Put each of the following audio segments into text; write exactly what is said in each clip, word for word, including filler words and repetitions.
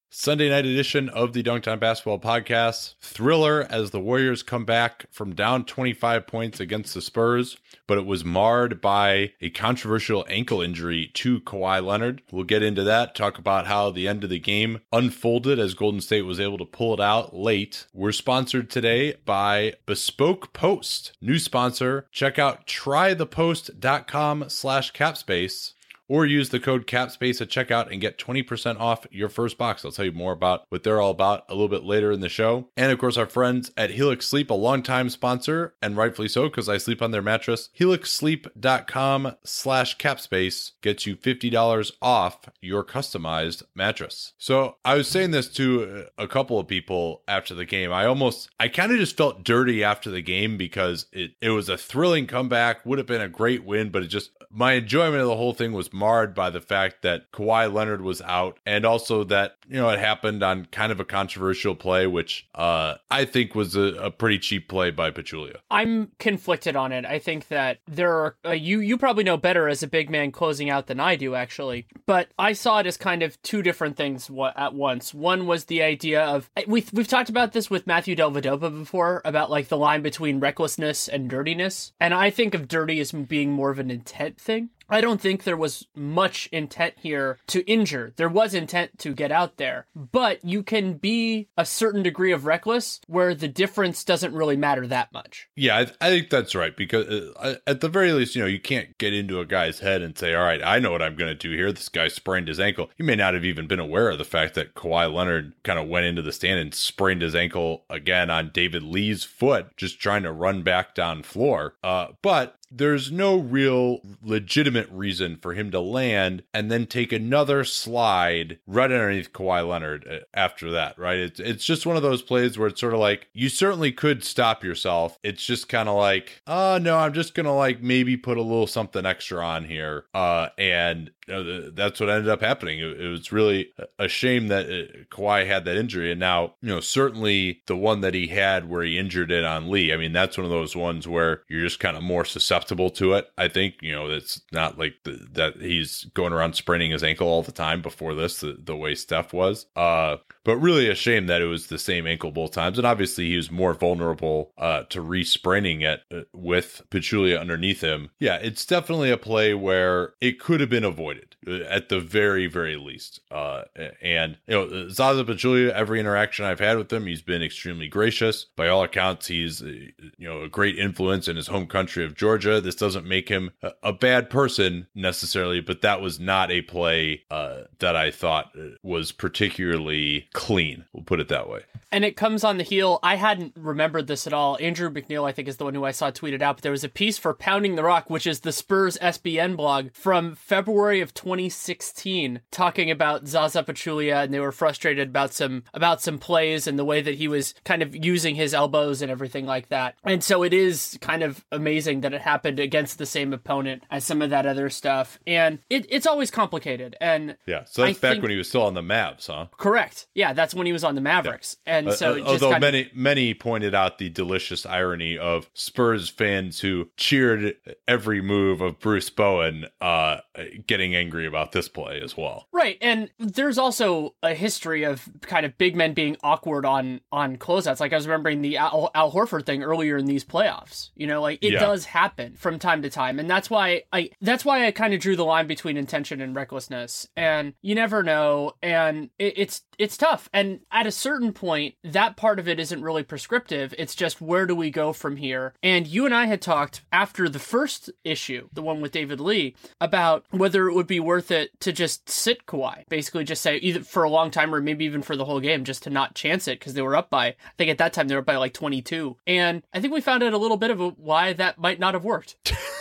Sunday night edition of the Dunked On Basketball podcast. Thriller as the Warriors come back from down twenty-five points against the Spurs, but it was marred by a controversial ankle injury to Kawhi Leonard. We'll get into that, talk about how the end of the game unfolded as Golden State was able to pull it out late. We're sponsored today by Bespoke Post. New sponsor. Check out trythepost.com slash capspace. Or use the code CAPSPACE at checkout and get twenty percent off your first box. I'll tell you more about what they're all about a little bit later in the show. And of course, our friends at Helix Sleep, a longtime sponsor, and rightfully so because I sleep on their mattress. helixsleep.com slash capspace gets you fifty dollars off your customized mattress. So I was saying this to a couple of people after the game. I almost, I kind of just felt dirty after the game because it, it was a thrilling comeback, would have been a great win, but it just, my enjoyment of the whole thing was marred by the fact that Kawhi Leonard was out, and also that, you know, it happened on kind of a controversial play, which uh, I think was a, a pretty cheap play by Pachulia. I'm conflicted on it. I think that there are, uh, you, you probably know better as a big man closing out than I do, actually, but I saw it as kind of two different things at once. One was the idea of, we've, we've talked about this with Matthew Dellavedova before, about like the line between recklessness and dirtiness, and I think of dirty as being more of an intent thing. I don't think there was much intent here to injure. There was intent to get out there. But you can be a certain degree of reckless where the difference doesn't really matter that much. Yeah, I, I think that's right. Because uh, at the very least, you know, you can't get into a guy's head and say, all right, I know what I'm going to do here. This guy sprained his ankle. He may not have even been aware of the fact that Kawhi Leonard kind of went into the stand and sprained his ankle again on David Lee's foot, just trying to run back down floor. Uh, but there's no real legitimate reason for him to land and then take another slide right underneath Kawhi Leonard after that, right? It's it's just one of those plays where it's sort of like, you certainly could stop yourself. It's just kind of like, oh, no, I'm just going to like maybe put a little something extra on here. Uh, and you know, that's what ended up happening. It, it was really a shame that it, Kawhi had that injury. And now, you know, certainly the one that he had where he injured it on Lee, I mean, that's one of those ones where you're just kind of more susceptible to it. I think, you know, it's not like the, that he's going around spraining his ankle all the time before this, the, the way Steph was. Uh, but really a shame that it was the same ankle both times. And obviously he was more vulnerable uh, to re-spraining it uh, with Pachulia underneath him. Yeah, it's definitely a play where it could have been avoided at the very, very least. Uh, and, you know, Zaza Pachulia, every interaction I've had with him, he's been extremely gracious. By all accounts, he's, you know, a great influence in his home country of Georgia. This doesn't make him a, a bad person necessarily, but that was not a play uh, that I thought was particularly clean. We'll put it that way. And it comes on the heel. I hadn't remembered this at all. Andrew McNeil, I think, is the one who I saw tweeted out, but there was a piece for Pounding the Rock, which is the Spurs S B N blog from February of twenty sixteen, talking about Zaza Pachulia, and they were frustrated about some about some plays and the way that he was kind of using his elbows and everything like that. And so it is kind of amazing that it happened against the same opponent as some of that other stuff. And it, it's always complicated. And yeah, so that's I back think, when he was still on the Mavs, huh? Correct. Yeah, that's when he was on the Mavericks. Yeah. And so, uh, it just although kind many of, many pointed out the delicious irony of Spurs fans who cheered every move of Bruce Bowen uh, getting angry about this play as well. Right, and there's also a history of kind of big men being awkward on on closeouts. Like I was remembering the Al, Al Horford thing earlier in these playoffs. You know, like it yeah. does happen from time to time, and that's why I that's why I kind of drew the line between intention and recklessness. And you never know, and it, it's it's tough. And at a certain point, that part of it isn't really prescriptive. It's just, where do we go from here? And you and I had talked after the first issue, the one with David Lee, about whether it would be worth it to just sit Kawhi. Basically just say, either for a long time or maybe even for the whole game, just to not chance it because they were up by, I think at that time they were up by like twenty-two. And I think we found out a little bit of a, why that might not have worked.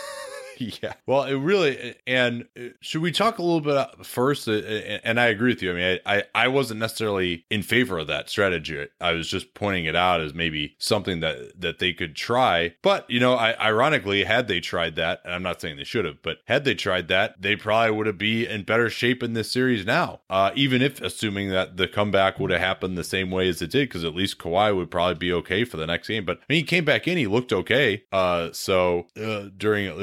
Yeah. Well, it really, and should we talk a little bit first? And I agree with you. I mean, I, I wasn't necessarily in favor of that strategy. I was just pointing it out as maybe something that, that they could try. But, you know, I, ironically, had they tried that, and I'm not saying they should have, but had they tried that, they probably would have been in better shape in this series now. Uh, even if assuming that the comeback would have happened the same way as it did, because at least Kawhi would probably be okay for the next game. But I mean, he came back in, he looked okay. Uh, so uh, during, at least during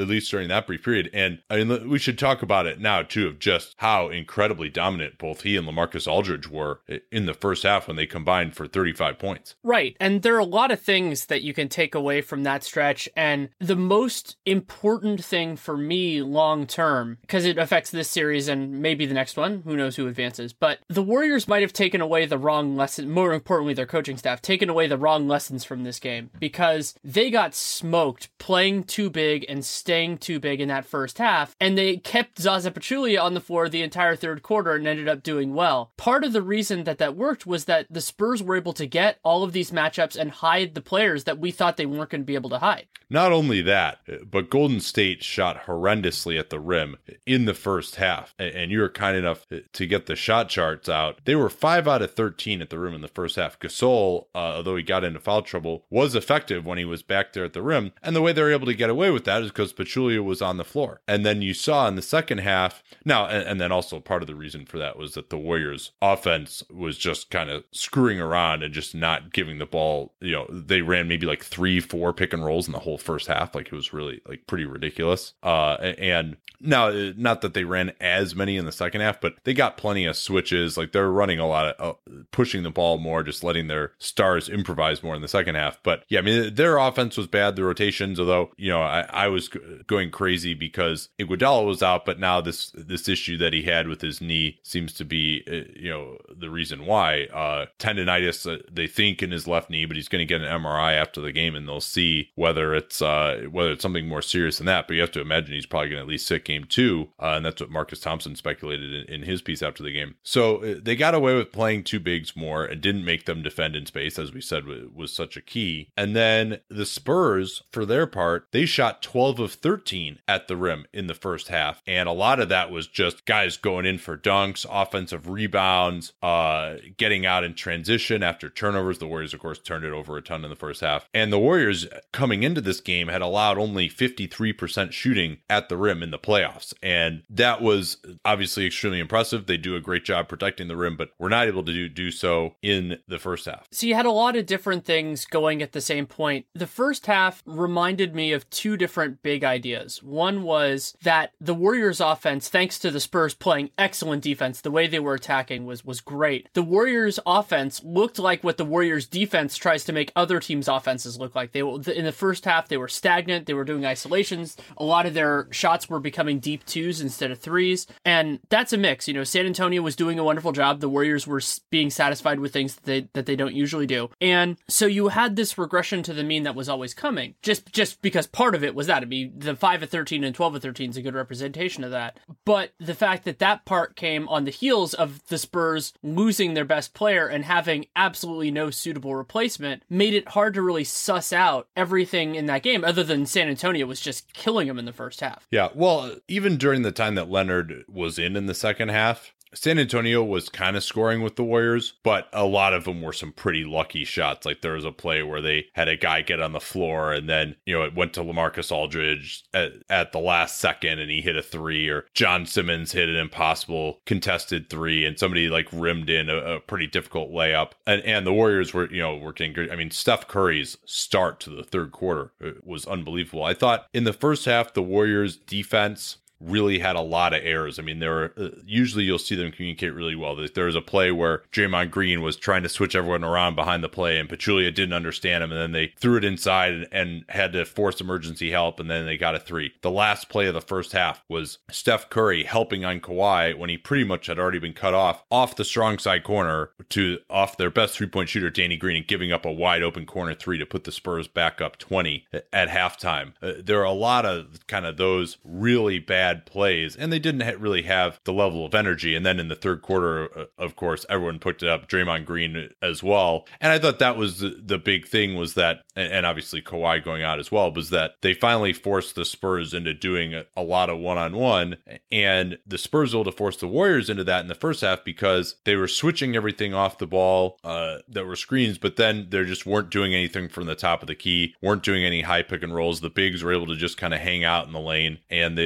during that brief period. And I mean, we should talk about it now, too, of just how incredibly dominant both he and LaMarcus Aldridge were in the first half when they combined for thirty-five points. Right. And there are a lot of things that you can take away from that stretch. And the most important thing for me long term, because it affects this series and maybe the next one, who knows who advances, but the Warriors might have taken away the wrong lesson, more importantly, their coaching staff, taken away the wrong lessons from this game, because they got smoked playing too big and staying too big in that first half, and they kept Zaza Pachulia on the floor the entire third quarter and ended up doing well. Part of the reason that that worked was that the Spurs were able to get all of these matchups and hide the players that we thought they weren't going to be able to hide. Not only that, but Golden State shot horrendously at the rim in the first half, and you were kind enough to get the shot charts out. They were five out of thirteen at the rim in the first half. Gasol, uh, although he got into foul trouble, was effective when he was back there at the rim, and the way they were able to get away with that is because Pachulia was on the floor. And then you saw in the second half, now, and, and then also part of the reason for that was that the Warriors' offense was just kind of screwing around and just not giving the ball. You know, they ran maybe like three, four pick and rolls in the whole first half. Like, it was really like pretty ridiculous. Uh, and now, not that they ran as many in the second half, but they got plenty of switches. Like, they're running a lot of uh, pushing the ball more, just letting their stars improvise more in the second half. But yeah, I mean, their offense was bad. The rotations, although, you know, I, I was going crazy because Iguodala was out, but now this this issue that he had with his knee seems to be, uh, you know, the reason why. Uh, tendonitis, uh, they think, in his left knee, but he's going to get an M R I after the game, and they'll see whether it's uh, whether it's something more serious than that. But you have to imagine he's probably going to at least sit game two, uh, and that's what Marcus Thompson speculated in, in his piece after the game. So uh, they got away with playing two bigs more and didn't make them defend in space, as we said w- was such a key. And then the Spurs, for their part, they shot twelve of thirteen at the rim in the first half, and a lot of that was just guys going in for dunks, offensive rebounds, uh, getting out in transition after turnovers. The Warriors, of course, turned it over a ton in the first half. And the Warriors, coming into this game, had allowed only fifty-three percent shooting at the rim in the playoffs. And that was obviously extremely impressive. They do a great job protecting the rim, but we're not able to do, do so in the first half. So you had a lot of different things going at the same point. The first half reminded me of two different big ideas. One was that the Warriors offense, thanks to the Spurs playing excellent defense, the way they were attacking was, was great. The Warriors offense looked like what the Warriors defense tries to make other teams' offenses look like. They in the first half, they were stagnant. They were doing isolations. A lot of their shots were becoming deep twos instead of threes. And that's a mix. You know, San Antonio was doing a wonderful job. The Warriors were being satisfied with things that they, that they don't usually do. And so you had this regression to the mean that was always coming, just, just because part of it was that. I mean, the five of thirteen and twelve of thirteen is a good representation of that. But the fact that that part came on the heels of the Spurs losing their best player and having absolutely no suitable replacement made it hard to really suss out everything in that game, other than San Antonio was just killing them in the first half. Yeah, well, even during the time that Leonard was in in the second half, San Antonio was kind of scoring with the Warriors, but a lot of them were some pretty lucky shots. Like, there was a play where they had a guy get on the floor and then, you know, it went to LaMarcus Aldridge at, at the last second and he hit a three, or John Simmons hit an impossible contested three and somebody like rimmed in a, a pretty difficult layup. And, and the Warriors were, you know, working good. I mean, Steph Curry's start to the third quarter was unbelievable. I thought in the first half, the Warriors defense really had a lot of errors. I mean, there were uh, usually you'll see them communicate really well. There was a play where Draymond Green was trying to switch everyone around behind the play, and Pachulia didn't understand him, and then they threw it inside and, and had to force emergency help, and then they got a three. The last play of the first half was Steph Curry helping on Kawhi when he pretty much had already been cut off off the strong side corner to off their best three-point shooter, Danny Green, and giving up a wide open corner three to put the Spurs back up twenty at halftime. Uh, there are a lot of kind of those really bad plays, and they didn't ha- really have the level of energy. And then in the third quarter, uh, of course, everyone picked it up, Draymond Green as well. And I thought that was the, the big thing was that, and, and obviously Kawhi going out as well, was that they finally forced the Spurs into doing a, a lot of one-on-one, and the Spurs were able to force the Warriors into that in the first half because they were switching everything off the ball uh, that were screens, but then they just weren't doing anything from the top of the key, weren't doing any high pick and rolls. The bigs were able to just kind of hang out in the lane, and they, they weren't able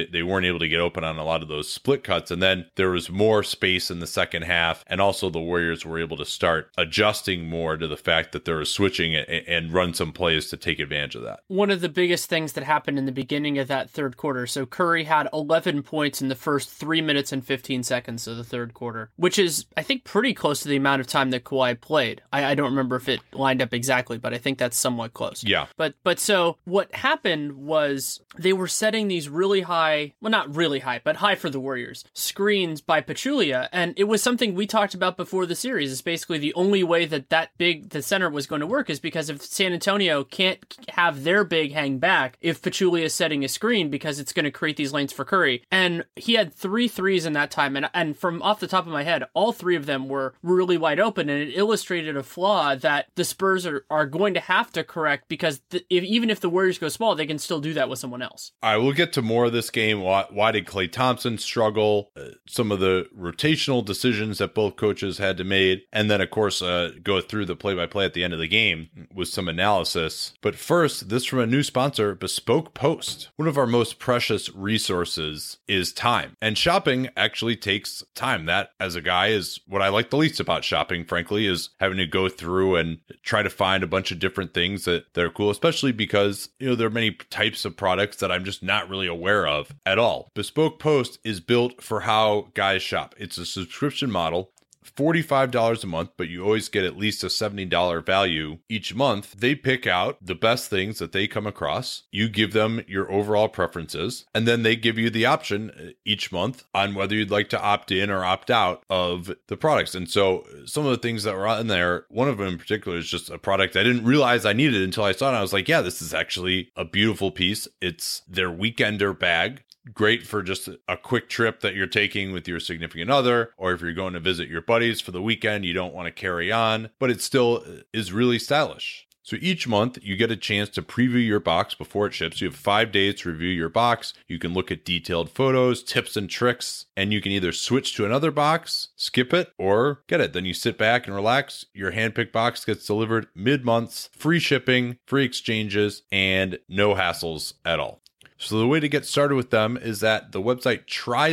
able to get open on a lot of those split cuts. And then there was more space in the second half. And also the Warriors were able to start adjusting more to the fact that they were switching and, and run some plays to take advantage of that. One of the biggest things that happened in the beginning of that third quarter. So Curry had eleven points in the first three minutes and fifteen seconds of the third quarter, which is, I think, pretty close to the amount of time that Kawhi played. I, I don't remember if it lined up exactly, but I think that's somewhat close. Yeah. But, but so what happened was they were setting these really high, well, not really high, but high for the Warriors, screens by Pachulia. And it was something we talked about before the series. It's basically the only way that that big, the center was going to work is because if San Antonio can't have their big hang back, if Pachulia is setting a screen, because it's going to create these lanes for Curry. And he had three threes in that time. And, and from off the top of my head, all three of them were really wide open. And it illustrated a flaw that the Spurs are, are going to have to correct because the, if, even if the Warriors go small, they can still do that with someone else. I will get to more of this game. Why, why did Klay Thompson struggle? Uh, some of the rotational decisions that both coaches had to make. And then, of course, uh, go through the play-by-play at the end of the game with some analysis. But first, this from a new sponsor, Bespoke Post. One of our most precious resources is time. And shopping actually takes time. That, as a guy, is what I like the least about shopping, frankly, is having to go through and try to find a bunch of different things that, that are cool, especially because, you know, there are many types of products that I'm just not really aware of at all. Bespoke Post is built for how guys shop. It's a subscription model. forty-five dollars a month, but you always get at least a seventy dollars value each month. They pick out the best things that they come across. You give them your overall preferences, and then they give you the option each month on whether you'd like to opt in or opt out of the products. And so some of the things that were in there, one of them in particular is just a product I didn't realize I needed until I saw it. I was like, yeah, this is actually a beautiful piece. It's their Weekender bag. Great for just a quick trip that you're taking with your significant other, or if you're going to visit your buddies for the weekend, you don't want to carry on, but it still is really stylish. So each month you get a chance to preview your box before it ships. You have five days to review your box. You can look at detailed photos, tips and tricks, and you can either switch to another box, skip it, or get it. Then you sit back and relax. Your handpicked box gets delivered mid-months, free shipping, free exchanges, and no hassles at all. So the way to get started with them is at the website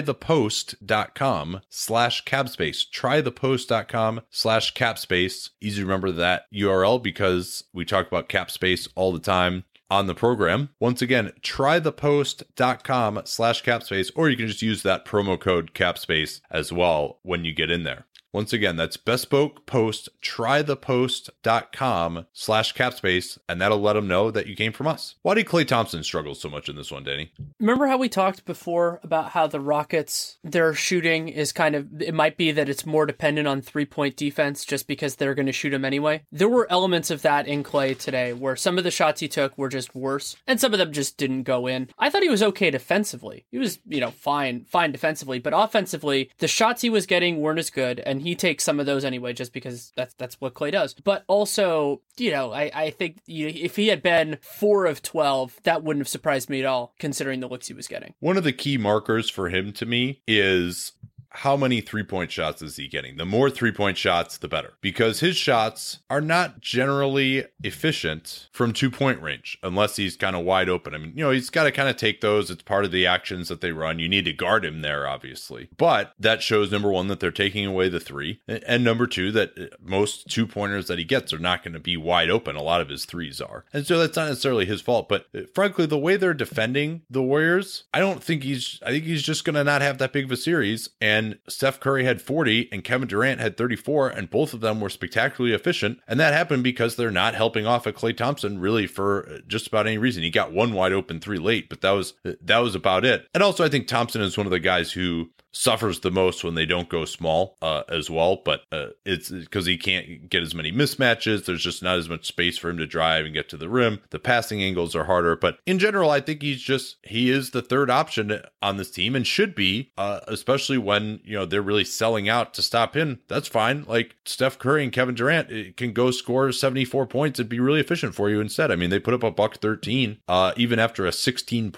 trythepost.com slash capspace. Trythepost.com slash capspace. Easy to remember that U R L because we talk about capspace all the time on the program. Once again, trythepost.com slash capspace, or you can just use that promo code capspace as well when you get in there. Once again, that's Bespoke Post, trythepost.com slash capspace, and that'll let them know that you came from us. Why did Klay Thompson struggle so much in this one, Danny? Remember how we talked before about how the Rockets, their shooting is kind of, it might be that it's more dependent on three-point defense just because they're going to shoot them anyway. There were elements of that in Klay today where some of the shots he took were just worse, and some of them just didn't go in. I thought he was okay defensively. He was, you know, fine, fine defensively, but offensively, the shots he was getting weren't as good, and he takes some of those anyway, just because that's that's what Klay does. But also, you know, I, I think you know, if he had been four of twelve, that wouldn't have surprised me at all, considering the looks he was getting. One of the key markers for him to me is how many three-point shots is he getting? The more three-point shots, the better. Because his shots are not generally efficient from two-point range, unless he's kind of wide open. I mean, you know, he's got to kind of take those. It's part of the actions that they run. You need to guard him there, obviously. But that shows, number one, that they're taking away the three. And number two, that most two-pointers that he gets are not going to be wide open. A lot of his threes are. And so that's not necessarily his fault. But frankly, the way they're defending the Warriors, I don't think he's, I think he's just going to not have that big of a series. And And Steph Curry had forty and Kevin Durant had thirty-four, and both of them were spectacularly efficient. And that happened because they're not helping off at Klay Thompson really for just about any reason. He got one wide open three late, but that was that was about it. And also, I think Thompson is one of the guys who suffers the most when they don't go small uh, as well, but uh, it's because he can't get as many mismatches. There's just not as much space for him to drive and get to the rim. The passing angles are harder, but in general, I think he's just, he is the third option on this team and should be, uh, especially when, you know, they're really selling out to stop him. That's fine. Like Steph Curry and Kevin Durant can go score seventy-four points and be really efficient for you instead. I mean, they put up a buck thirteen, uh, even after a sixteen point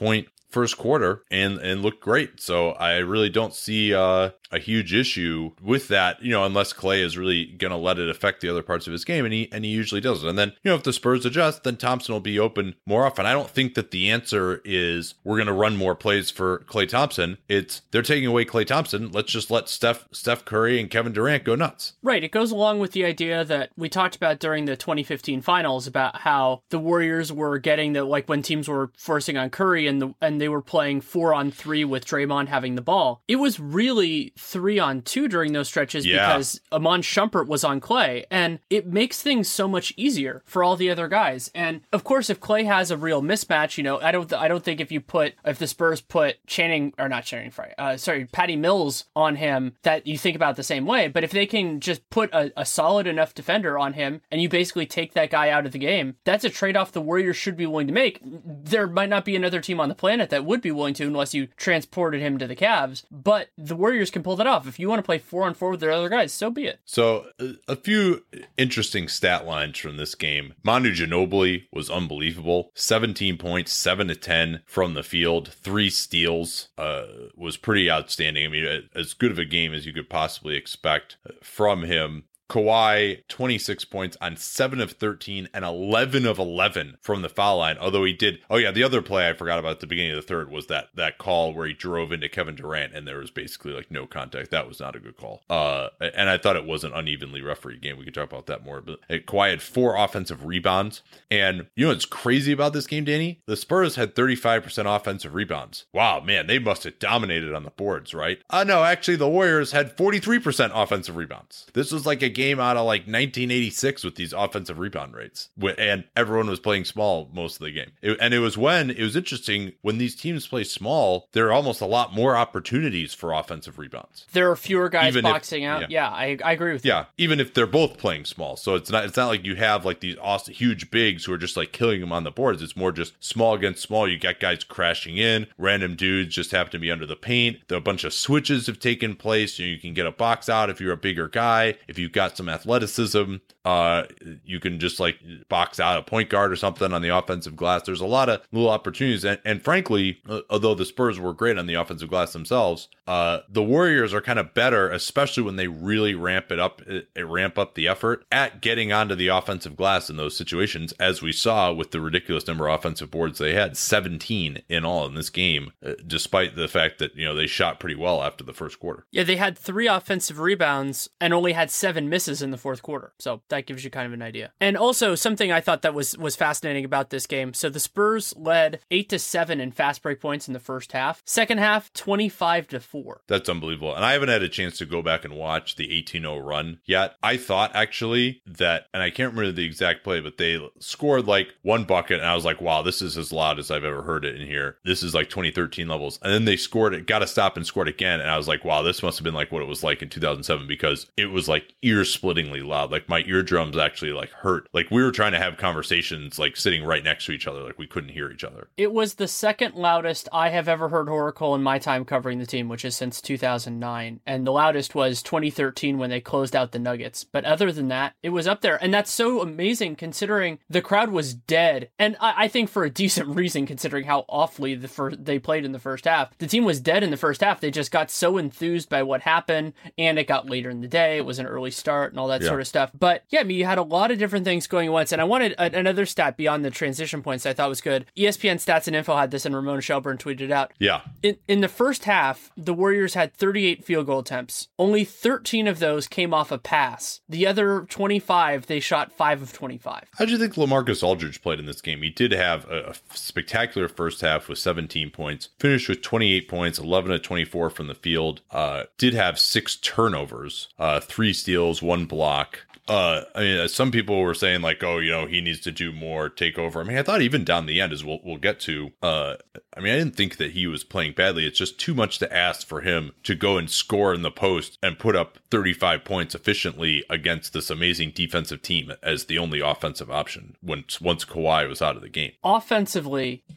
first quarter and, and looked great. So I really don't see uh, a huge issue with that, you know, unless Clay is really going to let it affect the other parts of his game. And he, and he usually doesn't. And then, you know, if the Spurs adjust, then Thompson will be open more often. I don't think that the answer is we're going to run more plays for Klay Thompson. It's they're taking away Klay Thompson. Let's just let Steph, Steph Curry and Kevin Durant go nuts. Right. It goes along with the idea that we talked about during the twenty fifteen finals about how the Warriors were getting the, like when teams were forcing on Curry and the, and they were playing four on three with Draymond having the ball. It was really three on two during those stretches yeah. because Iman Shumpert was on Klay, and it makes things so much easier for all the other guys. And of course, if Klay has a real mismatch, you know, I don't, I don't think if you put, if the Spurs put Channing, or not Channing Frye, uh, sorry, Patty Mills on him, that you think about it the same way. But if they can just put a, a solid enough defender on him and you basically take that guy out of the game, that's a trade-off the Warriors should be willing to make. There might not be another team on the planet that would be willing to unless you transported him to the Cavs, but the Warriors can pull that off. If you want to play four on four with their other guys, so be it. So a few interesting stat lines from this game. Manu Ginobili was unbelievable. seventeen points, seven to ten from the field, three steals, uh, was pretty outstanding. I mean, as good of a game as you could possibly expect from him. Kawhi, twenty-six points on seven of thirteen and eleven of eleven from the foul line. Although he did, oh yeah, the other play I forgot about at the beginning of the third was that that call where he drove into Kevin Durant and there was basically like no contact. That was not a good call. Uh, and I thought it was an unevenly refereed game. We could talk about that more. But Kawhi had four offensive rebounds. And you know what's crazy about this game, Danny? The Spurs had thirty-five percent offensive rebounds. Wow, man, they must have dominated on the boards, right? Uh, no, actually the Warriors had forty-three percent offensive rebounds. This was like a game out of like nineteen eighty-six with these offensive rebound rates, and everyone was playing small most of the game. It, and it was when it was interesting when these teams play small, there are almost a lot more opportunities for offensive rebounds. There are fewer guys even boxing if, out. Yeah, yeah I, I agree with yeah, you. Yeah, even if they're both playing small, so it's not it's not like you have like these awesome, huge bigs who are just like killing them on the boards. It's more just small against small. You got guys crashing in, random dudes just happen to be under the paint. There are a bunch of switches have taken place. You know, you can get a box out if you're a bigger guy. If you've got some athleticism, uh, you can just like box out a point guard or something on the offensive glass. There's a lot of little opportunities. And, and frankly, uh, although the Spurs were great on the offensive glass themselves, uh, the Warriors are kind of better, especially when they really ramp it up, uh, ramp up the effort at getting onto the offensive glass in those situations, as we saw with the ridiculous number of offensive boards they had, seventeen in all in this game, uh, despite the fact that, you know, they shot pretty well after the first quarter. Yeah, they had three offensive rebounds and only had seven misses in the fourth quarter. So that gives you kind of an idea. And also something I thought that was, was fascinating about this game. So the Spurs led eight to seven in fast break points in the first half. Second half, twenty-five to four. That's unbelievable. And I haven't had a chance to go back and watch the eighteen oh run yet. I thought actually that, and I can't remember the exact play, but they scored like one bucket and I was like, wow, this is as loud as I've ever heard it in here. This is like twenty thirteen levels. And then they scored it, got to stop and scored again. And I was like, wow, this must have been like what it was like in two thousand seven, because it was like ear splittingly loud. Like my eardrums actually like hurt. Like we were trying to have conversations like sitting right next to each other. Like we couldn't hear each other. It was the second loudest I have ever heard Oracle in my time covering the team, which is since two thousand nine. And the loudest was twenty thirteen when they closed out the Nuggets. But other than that, it was up there. And that's so amazing considering the crowd was dead. And I, I think for a decent reason, considering how awfully the first, they played in the first half. The team was dead in the first half. They just got so enthused by what happened. And it got later in the day. It was an early start and all that yeah. sort of stuff. But yeah, I mean, you had a lot of different things going at once. And I wanted a, another stat beyond the transition points I thought was good. E S P N Stats and Info had this, and Ramona Shelburne tweeted it out. Yeah. In, in the first half, the Warriors had thirty-eight field goal attempts. Only thirteen of those came off a pass. The other twenty-five, they shot five of twenty-five. How do you think LaMarcus Aldridge played in this game? He did have a, a spectacular first half with seventeen points, finished with twenty-eight points, eleven of twenty-four from the field, uh, did have six turnovers, uh, three steals, one block. Uh, I mean, some people were saying like, oh, you know, he needs to do more, take over. I mean, I thought even down the end, as we'll we'll get to. Uh, I mean, I didn't think that he was playing badly. It's just too much to ask for him to go and score in the post and put up thirty-five points efficiently against this amazing defensive team as the only offensive option once once Kawhi was out of the game. Offensively,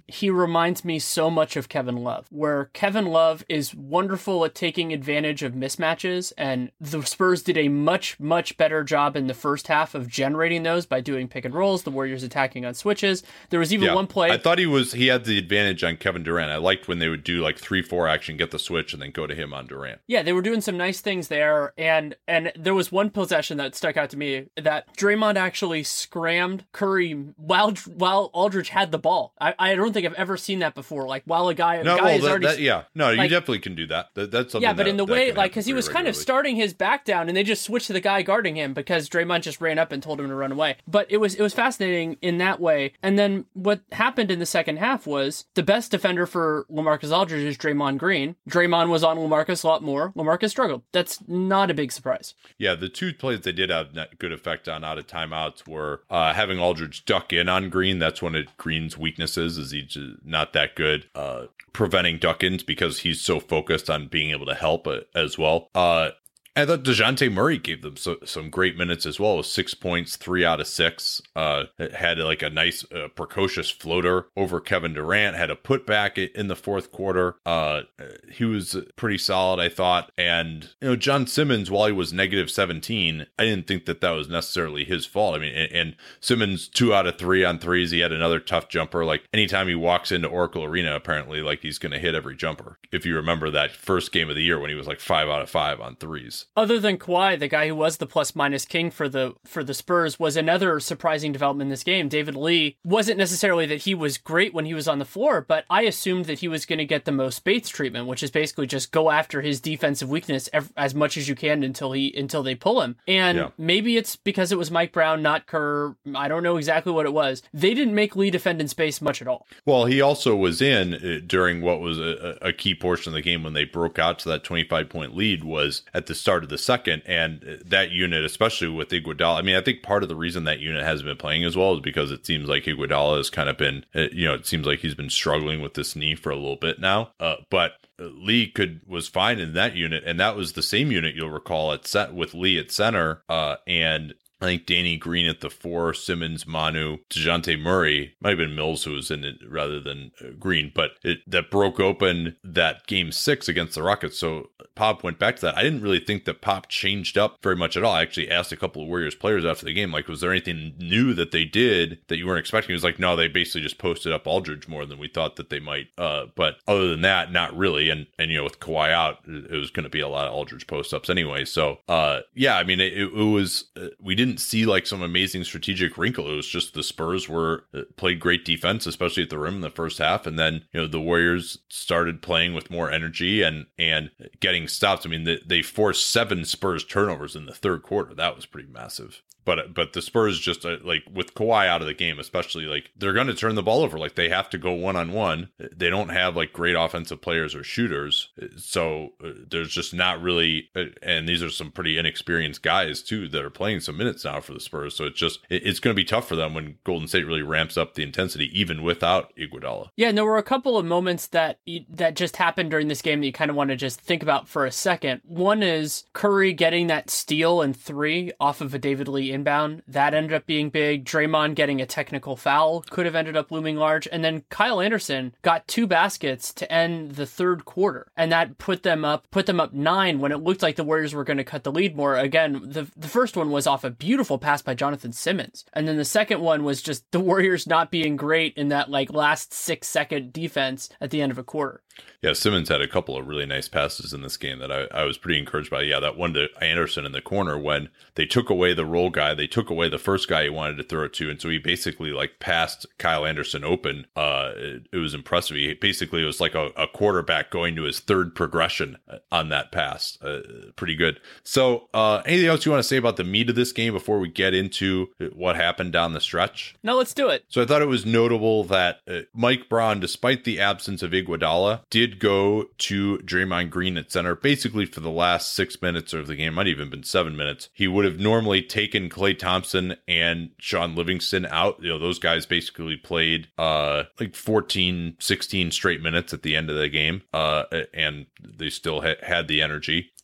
he reminds me so much of Kevin Love, where Kevin Love is wonderful at taking advantage of mismatches, and the Spurs did a much, much better job in the first half of generating those by doing pick and rolls, the Warriors attacking on switches. There was even yeah, one play. I thought he was he had the advantage on Kevin Durant. I liked when they would do like three four action, get the switch, and then go to him on Durant. Yeah, they were doing some nice things there, and and there was one possession that stuck out to me that Draymond actually scrammed Curry while while Aldridge had the ball. I, I don't think I've ever seen that before. Like while a guy, no, a guy well, is that, already that, yeah, no, like, you definitely can do that. that that's something yeah, but that, in the that way can like happen because he was pretty kind of regularly. starting his back down, and they just switched to the guy guarding him because Draymond just ran up and told him to run away. But it was it was fascinating in that way. And then what happened in the second half was the best defender for LaMarcus Aldridge is Draymond Green. Draymond was on LaMarcus a lot more. LaMarcus struggled. That's not a big surprise. Yeah, the two plays they did have net good effect on out of timeouts were uh, having Aldridge duck in on Green. That's one of Green's weaknesses, is he's just not that good uh, preventing duck-ins because he's so focused on being able to help uh, as well. Uh, I thought DeJounte Murray gave them so, some great minutes as well. It was six points, three out of six. Uh, had like a nice uh, precocious floater over Kevin Durant. Had a putback in the fourth quarter. Uh, he was pretty solid, I thought. And you know, John Simmons, while he was negative seventeen, I didn't think that that was necessarily his fault. I mean, and, and Simmons two out of three on threes. He had another tough jumper. Like anytime he walks into Oracle Arena, apparently, like he's going to hit every jumper. If you remember that first game of the year when he was like five out of five on threes. Other than Kawhi, the guy who was the plus minus king for the for the Spurs, was another surprising development in this game. David Lee wasn't necessarily that he was great when he was on the floor, but I assumed that he was going to get the most Bates treatment, which is basically just go after his defensive weakness ev- as much as you can until he until they pull him. And yeah. maybe it's because it was Mike Brown, not Kerr. I don't know exactly what it was. They didn't make Lee defend in space much at all. Well, he also was in uh, during what was a, a key portion of the game when they broke out to that twenty-five point lead was at the start of the second, and that unit, especially with Iguodala, I mean, I think part of the reason that unit hasn't been playing as well is because it seems like Iguodala has kind of been, you know, it seems like he's been struggling with this knee for a little bit now, uh, but Lee could was fine in that unit, and that was the same unit you'll recall at set with Lee at center, uh, and I think Danny Green at the four, Simmons, Manu, DeJounte Murray, might have been Mills who was in it rather than uh, Green, but it that broke open that game six against the Rockets. So Pop went back to that. I didn't really think that Pop changed up very much at all. I actually asked a couple of Warriors players after the game, like, was there anything new that they did that you weren't expecting? He was like, no, they basically just posted up Aldridge more than we thought that they might. Uh, but other than that, not really. And, and you know, with Kawhi out, it was going to be a lot of Aldridge post-ups anyway. So, uh, yeah, I mean, it, it was, uh, we didn't see like some amazing strategic wrinkle. It was just the Spurs were uh, played great defense, especially at the rim in the first half. And then, you know, the Warriors started playing with more energy and, and getting stops. I mean, they, they forced seven Spurs turnovers in the third quarter. That was pretty massive. But but the Spurs just uh, like with Kawhi out of the game, especially, like they're going to turn the ball over. Like they have to go one on one. They don't have like great offensive players or shooters. So uh, there's just not really. Uh, and these are some pretty inexperienced guys too that are playing some minutes now for the Spurs. So it's just it, it's going to be tough for them when Golden State really ramps up the intensity, even without Iguodala. Yeah, and there were a couple of moments that that just happened during this game that you kind of want to just think about for a second. One is Curry getting that steal and three off of a David Lee inbound. That ended up being big. Draymond getting a technical foul could have ended up looming large. And then Kyle Anderson got two baskets to end the third quarter. And that put them up put them up nine when it looked like the Warriors were going to cut the lead more. Again, the, the first one was off a beautiful pass by Jonathan Simmons. And then the second one was just the Warriors not being great in that like last six second defense at the end of a quarter. Yeah, Simmons had a couple of really nice passes in this game that I, I was pretty encouraged by. Yeah, that one to Anderson in the corner when they took away the roll guy, they took away the first guy he wanted to throw it to, and so he basically like passed Kyle Anderson open. Uh, it, it was impressive. He basically it was like a, a quarterback going to his third progression on that pass. Uh, pretty good. So, uh, anything else you want to say about the meat of this game before we get into what happened down the stretch? No, let's do it. So I thought it was notable that uh, Mike Brown, despite the absence of Iguodala, did go to Draymond Green at center basically for the last six minutes of the game. Might even been seven minutes. He would have normally taken Klay Thompson and Sean Livingston out. You know, those guys basically played uh, like fourteen, sixteen straight minutes at the end of the game, uh, and they still ha- had the energy.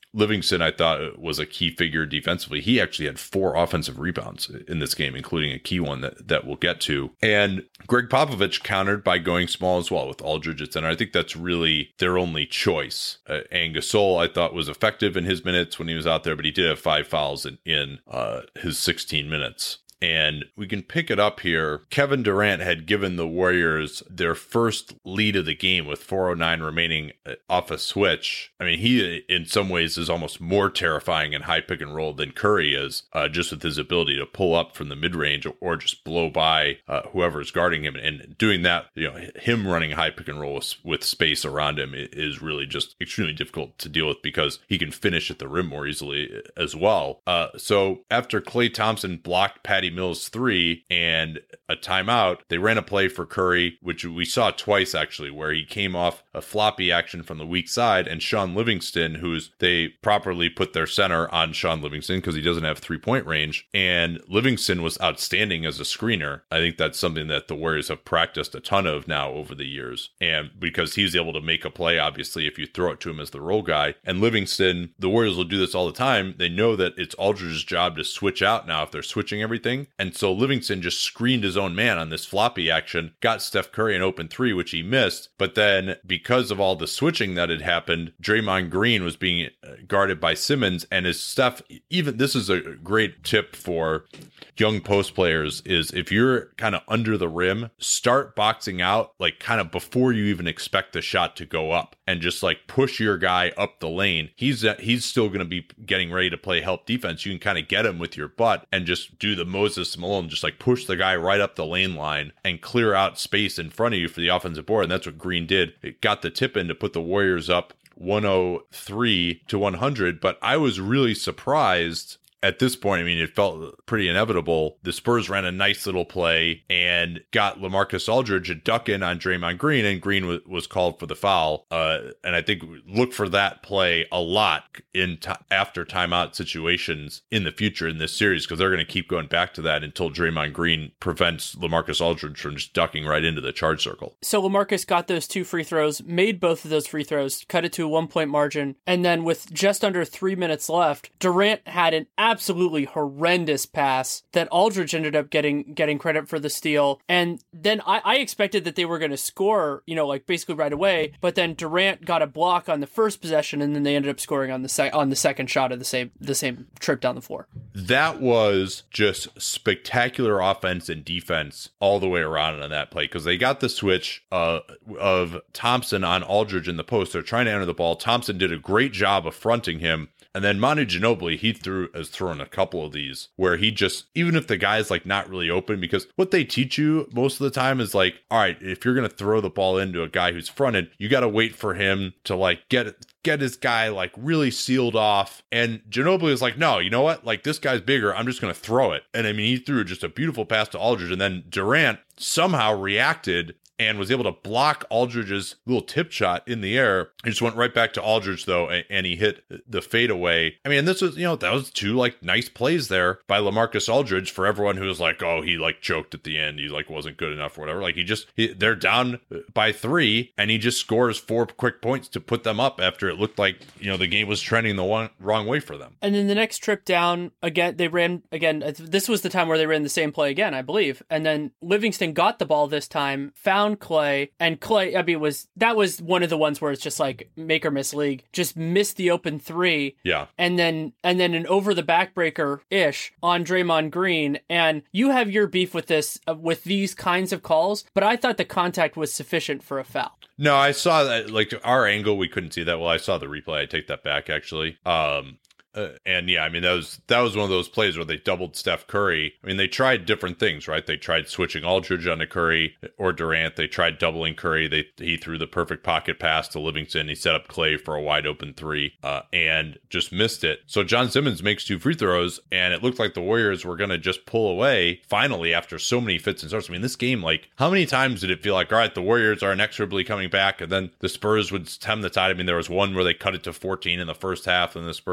Livingston, I thought, was a key figure defensively. He actually had four offensive rebounds in this game, including a key one that, that we'll get to. And Greg Popovich countered by going small as well with Aldridge at center. I think that's really their only choice. Uh, and Gasol, I thought, was effective in his minutes when he was out there, but he did have five fouls in, in uh, his sixteen minutes. And we can pick it up here. Kevin Durant had given the Warriors their first lead of the game with four oh nine remaining off a switch. I mean, he in some ways is almost more terrifying in high pick and roll than Curry is, uh, just with his ability to pull up from the mid-range or, or just blow by uh, whoever is guarding him. And doing that, you know, him running high pick and roll with, with space around him is really just extremely difficult to deal with because he can finish at the rim more easily as well. Uh, so after Klay Thompson blocked Patty Mills three and a timeout, they ran a play for Curry, which we saw twice actually, where he came off a floppy action from the weak side, and Sean Livingston, who's they properly put their center on Sean Livingston because he doesn't have three-point range, and Livingston was outstanding as a screener. I think that's something that the Warriors have practiced a ton of now over the years, and because he's able to make a play, obviously, if you throw it to him as the roll guy. And Livingston, the Warriors will do this all the time. They know that it's Aldridge's job to switch out now if they're switching everything. And so Livingston just screened his own man on this floppy action, got Steph Curry an open three, which he missed. But then because of all the switching that had happened, Draymond Green was being guarded by Simmons. And as Steph, even this is a great tip for young post players, is if you're kind of under the rim, start boxing out like kind of before you even expect the shot to go up, and just like push your guy up the lane. He's he's still going to be getting ready to play help defense. You can kind of get him with your butt and just do the Moses Malone, just like push the guy right up the lane line and clear out space in front of you for the offensive board. And that's what Green did. It got the tip in to put the Warriors up one oh three to one hundred. But I was really surprised at this point. I mean, it felt pretty inevitable. The Spurs ran a nice little play and got LaMarcus Aldridge a duck in on Draymond Green, and Green w- was called for the foul. Uh, and I think look for that play a lot in t- after timeout situations in the future in this series, because they're going to keep going back to that until Draymond Green prevents LaMarcus Aldridge from just ducking right into the charge circle. So LaMarcus got those two free throws, made both of those free throws, cut it to a one-point margin, and then with just under three minutes left, Durant had an absolutely horrendous pass that Aldridge ended up getting getting credit for the steal. And then I, I expected that they were going to score, you know, like basically right away. But then Durant got a block on the first possession, and then they ended up scoring on the sec- on the second shot of the same the same trip down the floor. That was just spectacular offense and defense all the way around on that play, because they got the switch uh, of Thompson on Aldridge in the post. They're trying to enter the ball. Thompson did a great job of fronting him. And then Manu Ginobili, he threw has thrown a couple of these where he just, even if the guy's like not really open, because what they teach you most of the time is like, all right, if you're going to throw the ball into a guy who's fronted, you got to wait for him to like get it. get his guy like really sealed off. And Ginobili is like, no, you know what? Like, this guy's bigger. I'm just going to throw it. And I mean, he threw just a beautiful pass to Aldridge. And then Durant somehow reacted and was able to block Aldridge's little tip shot in the air. He just went right back to Aldridge, though, and he hit the fadeaway. I mean, this was, you know, that was two, like, nice plays there by LaMarcus Aldridge for everyone who was like, oh, he, like, choked at the end. He, like, wasn't good enough or whatever. Like, he just, he, they're down by three, and he just scores four quick points to put them up after it looked like, you know, the game was trending the one, wrong way for them. And then the next trip down, again, they ran, again, this was the time where they ran the same play again, I believe. And then Livingston got the ball this time, found Klay, and Klay, I mean, was that was one of the ones where it's just like make or miss league, just missed the open three. Yeah. And then and then an over the backbreaker ish on Draymond Green. And you have your beef with this, uh, with these kinds of calls, but I thought the contact was sufficient for a foul. No, I saw that, like, our angle, we couldn't see that. Well, I saw the replay. I take that back, actually. Um, Uh, and yeah, I mean, that was that was one of those plays where they doubled Steph Curry. I mean, they tried different things, right? They tried switching Aldridge onto Curry or Durant. They tried doubling Curry. They he threw the perfect pocket pass to Livingston. He set up Klay for a wide open three uh, and just missed it. So John Simmons makes two free throws, and it looked like the Warriors were going to just pull away finally after so many fits and starts. I mean, this game, like, how many times did it feel like, all right, the Warriors are inexorably coming back, and then the Spurs would stem the tide? I mean, there was one where they cut it to fourteen in the first half, and the Spurs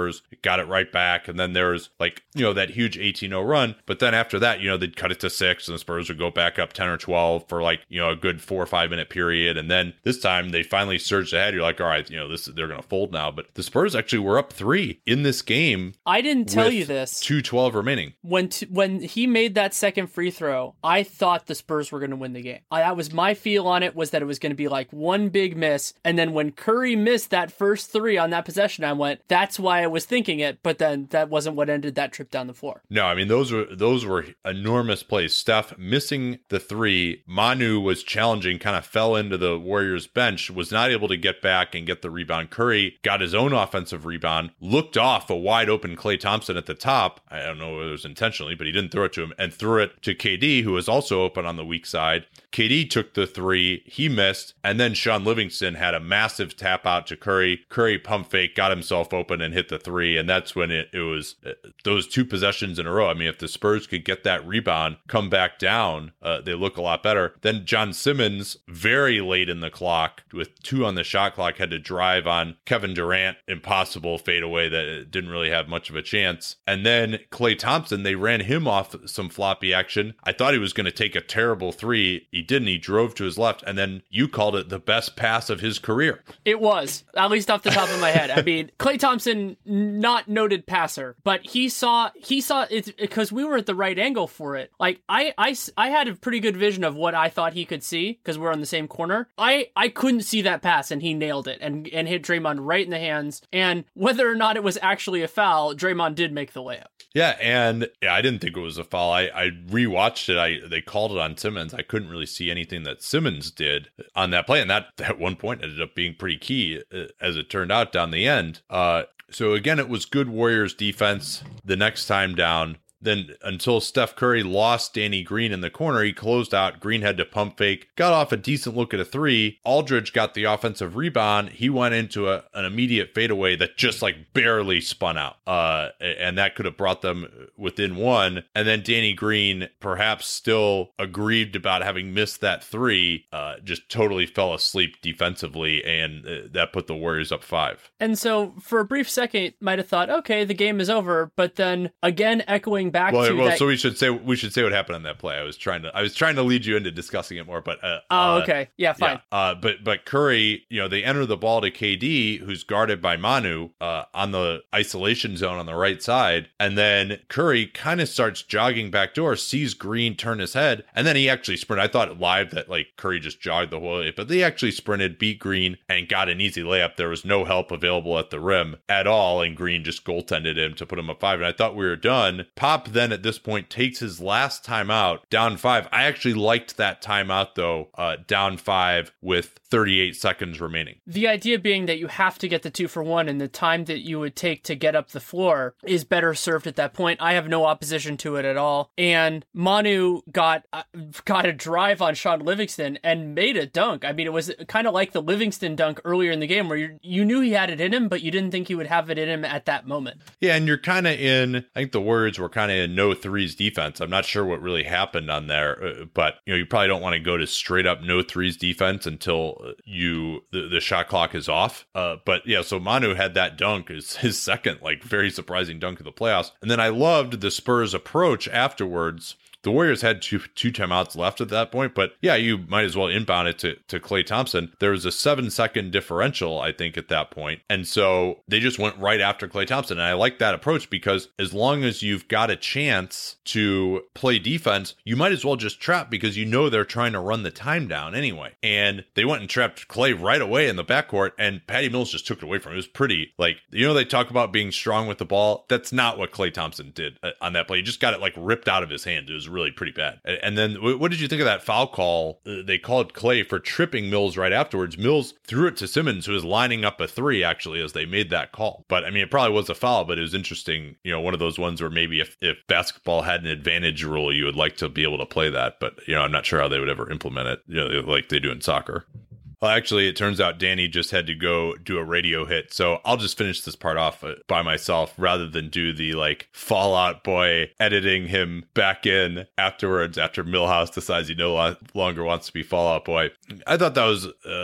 got it right back. And then there was like, you know, that huge eighteen oh run. But then after that, you know, they'd cut it to six and the Spurs would go back up ten or twelve for like, you know, a good four or five minute period. And then this time they finally surged ahead. You're like, all right, you know, this they're going to fold now. But the Spurs actually were up three in this game. I didn't tell you this. two twelve remaining. When t- when he made that second free throw, I thought the Spurs were going to win the game. I, that was my feel on it, was that it was going to be like one big miss. And then when Curry missed that first three on that possession, I went, that's why I was thinking it. But then that wasn't what ended that trip down the floor. No, I mean, those were those were enormous plays. Steph missing the three. Manu was challenging, kind of fell into the Warriors bench, was not able to get back and get the rebound. Curry got his own offensive rebound, looked off a wide open Klay Thompson at the top. I don't know whether it was intentionally, but he didn't throw it to him, and threw it to K D, who was also open on the weak side. K D took the three, he missed, and then Sean Livingston had a massive tap out to Curry. Curry pump fake, got himself open and hit the three, and that's when it, it was uh, those two possessions in a row. I mean, if the Spurs could get that rebound, come back down, uh, they look a lot better. Then John Simmons, very late in the clock, with two on the shot clock, had to drive on Kevin Durant, impossible fadeaway that didn't really have much of a chance. And then Klay Thompson, they ran him off some floppy action. I thought he was going to take a terrible three. He didn't. He drove to his left, and then you called it the best pass of his career. It was, at least off the top of my head. I mean, Klay Thompson, not noted passer, but he saw he saw it because we were at the right angle for it. Like I, I, I had a pretty good vision of what I thought he could see because we're on the same corner. I, I couldn't see that pass, and he nailed it and and hit Draymond right in the hands. And whether or not it was actually a foul, Draymond did make the layup. Yeah, and yeah, I didn't think it was a foul. I, I rewatched it. I they called it on Simmons. I couldn't really see anything that Simmons did on that play, and that at one point ended up being pretty key, uh, as it turned out down the end. Uh, so again, it was good Warriors defense. The next time down. Then until Steph Curry lost Danny Green in the corner, he closed out. Green had to pump fake, got off a decent look at a three. Aldridge got the offensive rebound. He went into a, an immediate fadeaway that just like barely spun out. Uh, and that could have brought them within one. And then Danny Green, perhaps still aggrieved about having missed that three, uh, just totally fell asleep defensively. And uh, that put the Warriors up five. And so for a brief second, might have thought, okay, the game is over. But then again, echoing back well, to well, that. So we should say we should say what happened on that play. I was trying to I was trying to lead you into discussing it more, but uh, oh, okay, yeah, fine. Yeah, uh, but but Curry, you know, they enter the ball to K D, who's guarded by Manu uh, on the isolation zone on the right side, and then Curry kind of starts jogging backdoor, sees Green turn his head, and then he actually sprinted. I thought live that like Curry just jogged the whole way, but they actually sprinted, beat Green, and got an easy layup. There was no help available at the rim at all, and Green just goaltended him to put him up five. And I thought we were done. Pop then at this point takes his last timeout, down five. I actually liked that timeout though, uh, down five with thirty-eight seconds remaining. The idea being that you have to get the two for one, and the time that you would take to get up the floor is better served at that point. I have no opposition to it at all. And Manu got uh, got a drive on Sean Livingston and made a dunk. I mean, it was kind of like the Livingston dunk earlier in the game where you you knew he had it in him, but you didn't think he would have it in him at that moment. Yeah, and you're kind of in, I think the Warriors were kind of in no threes defense. I'm not sure what really happened on there, but you know, you probably don't want to go to straight up no threes defense until you the, the shot clock is off. Uh, but yeah, so Manu had that dunk, is his second like very surprising dunk of the playoffs. And then I loved the Spurs approach afterwards. The Warriors had two two timeouts left at that point, but yeah, you might as well inbound it to, to Klay Thompson. There was a seven second differential, I think, at that point. And so they just went right after Klay Thompson. And I like that approach because as long as you've got a chance to play defense, you might as well just trap because you know they're trying to run the time down anyway. And they went and trapped Klay right away in the backcourt, and Patty Mills just took it away from him. It was pretty, like, you know, they talk about being strong with the ball. That's not what Klay Thompson did on that play. He just got it like ripped out of his hand. It was really pretty bad. And then what did you think of that foul call? They called Klay for tripping Mills right afterwards. Mills threw it to Simmons, who was lining up a three actually as they made that call. But I mean, it probably was a foul, but it was interesting. You know, one of those ones where maybe if, if basketball had an advantage rule, you would like to be able to play that. But, you know, I'm not sure how they would ever implement it, you know, like they do in soccer. Well, actually, it turns out Danny just had to go do a radio hit. So I'll just finish this part off by myself rather than do the like Fall Out Boy editing him back in afterwards after Milhouse decides he no longer wants to be Fall Out Boy. I thought that was uh,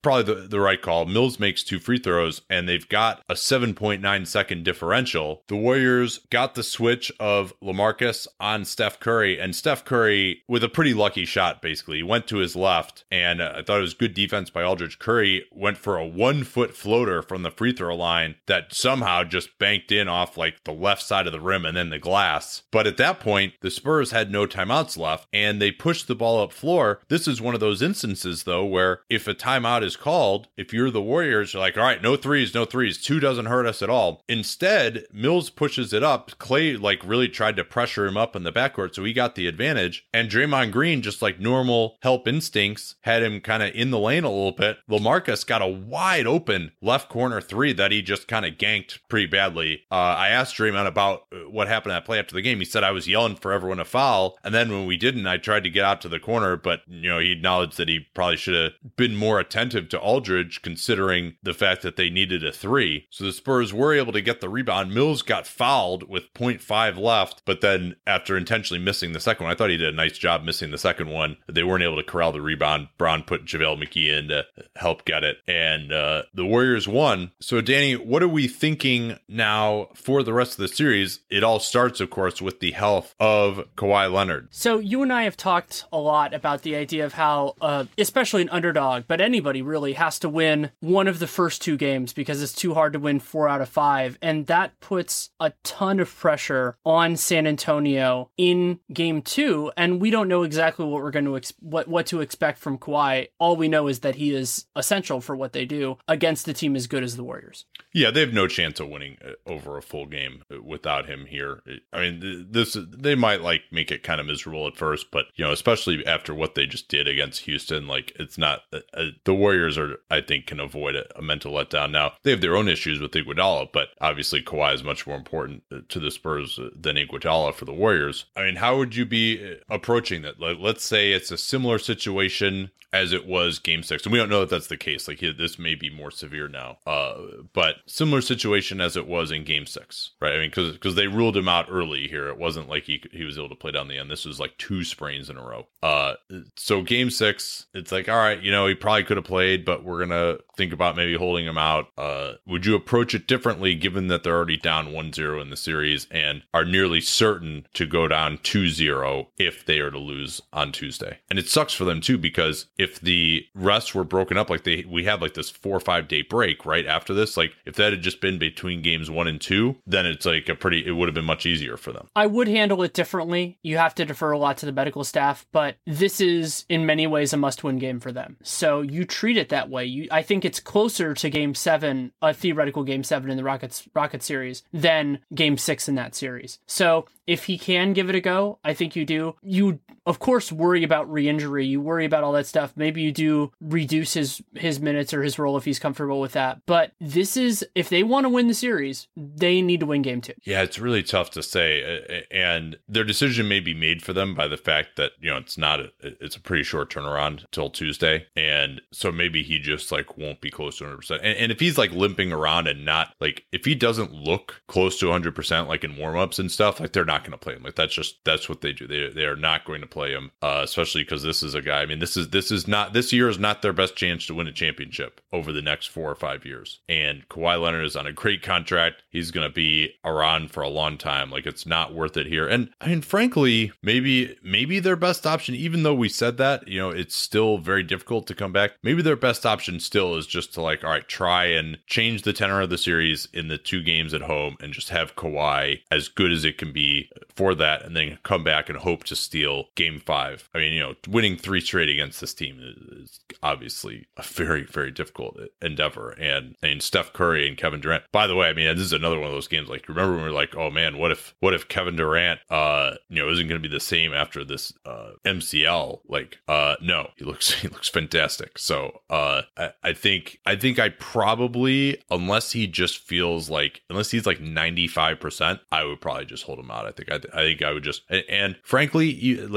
probably the, the right call. Mills makes two free throws, and they've got a seven point nine second differential. The Warriors got the switch of LaMarcus on Steph Curry, and Steph Curry, with a pretty lucky shot, basically, he went to his left, and uh, I thought it was good defense by Aldridge. Curry went for a one-foot floater from the free throw line that somehow just banked in off like the left side of the rim and then the glass. But at that point, the Spurs had no timeouts left, and they pushed the ball up floor. This is one of those instances, though, where if a timeout is called, if you're the Warriors, you're like, all right, no threes, no threes. Two doesn't hurt us at all. Instead, Mills pushes it up. Clay, like, really tried to pressure him up in the backcourt, so he got the advantage. And Draymond Green, just like normal help instincts, had him kind of in the lane a little bit. LaMarcus got a wide open left corner three that he just kind of ganked pretty badly. Uh, I asked Draymond about what happened in that play after the game. He said, I was yelling for everyone to foul. And then when we didn't, I tried to get out to the corner, but, you know, he acknowledged that he probably should have been more attentive to Aldridge, considering the fact that they needed a three. So the Spurs were able to get the rebound. Mills got fouled with point five left, but then after intentionally missing the second one, I thought he did a nice job missing the second one. They weren't able to corral the rebound. Braun put JaVale McGee in to help get it, and uh, the Warriors won. So, Danny, what are we thinking now for the rest of the series? It all starts, of course, with the health of Kawhi Leonard. So you and I have talked a lot about the idea of how, uh, especially an underdog, but anybody really has to win one of the first two games because it's too hard to win four out of five. And that puts a ton of pressure on San Antonio in game two. And we don't know exactly what we're going to, ex- what, what to expect from Kawhi. All we know is that he is essential for what they do against a team as good as the Warriors. Yeah, they have no chance of winning over a full game without him here. I mean, this they might like make it kind of miserable at first, but you know, especially after what they just did against Houston, like it's not uh, the Warriors are, I think, can avoid a, a mental letdown. Now they have their own issues with Iguodala, but obviously Kawhi is much more important to the Spurs than Iguodala for the Warriors. I mean, how would you be approaching that? Like, let's say it's a similar situation as it was game six. And we don't know if that's the case. Like, this may be more severe now. Uh, but similar situation as it was in game six, right? I mean, because because they ruled him out early here. It wasn't like he he was able to play down the end. This was like two sprains in a row. Uh, so game six, it's like, all right, you know, he probably could have played, but we're going to think about maybe holding him out. Uh, would you approach it differently given that they're already down one zero in the series and are nearly certain to go down two zero if they are to lose on Tuesday? And it sucks for them too, because if the rests were broken up, like they we have like this four or five day break right after this, like if that had just been between games one and two, then it's like a pretty, it would have been much easier for them. I would handle it differently. You have to defer a lot to the medical staff, but this is in many ways a must-win game for them. So you treat it that way. You, I think it's closer to game seven, a theoretical game seven in the Rockets Rocket series than game six in that series. So if he can give it a go, I think you do. You, of course, worry about re-injury. You worry about all that stuff. Maybe you do reduce his, his minutes or his role if he's comfortable with that. But this is, if they want to win the series, they need to win game two. Yeah, it's really tough to say. And their decision may be made for them by the fact that, you know, it's not, a, it's a pretty short turnaround till Tuesday. And so maybe he just like won't be close to one hundred percent. And, and if he's like limping around and not like, if he doesn't look close to one hundred percent, like in warmups and stuff, like they're not going to play him. Like that's just, that's what they do. They, they are not going to play him, uh, especially because this is a guy. I mean, this is, this is not, this year is not their best chance to win a championship over the next four or five years. And Kawhi Leonard is on a great contract. He's going to be around for a long time. Like it's not worth it here. And I mean, frankly, maybe, maybe their best option, even though we said that, you know, it's still very difficult to come back. Maybe their best option still is just to like, all right, try and change the tenor of the series in the two games at home and just have Kawhi as good as it can be for that. And then come back and hope to steal game five. I mean, you know, winning three straight against this team is obviously a very, very difficult endeavor. And I mean, Steph Curry and Kevin Durant, by the way, I mean, this is another one of those games. Like, remember when we were like, oh man, what if, what if Kevin Durant, uh, you know, isn't going to be the same after this, uh, M C L? Like, uh, no, he looks, he looks fantastic. So, uh, I, I think, I think I probably, unless he just feels like, unless he's like ninety-five percent, I would probably just hold him out. I think, I, I think I would just, and, and frankly, you, like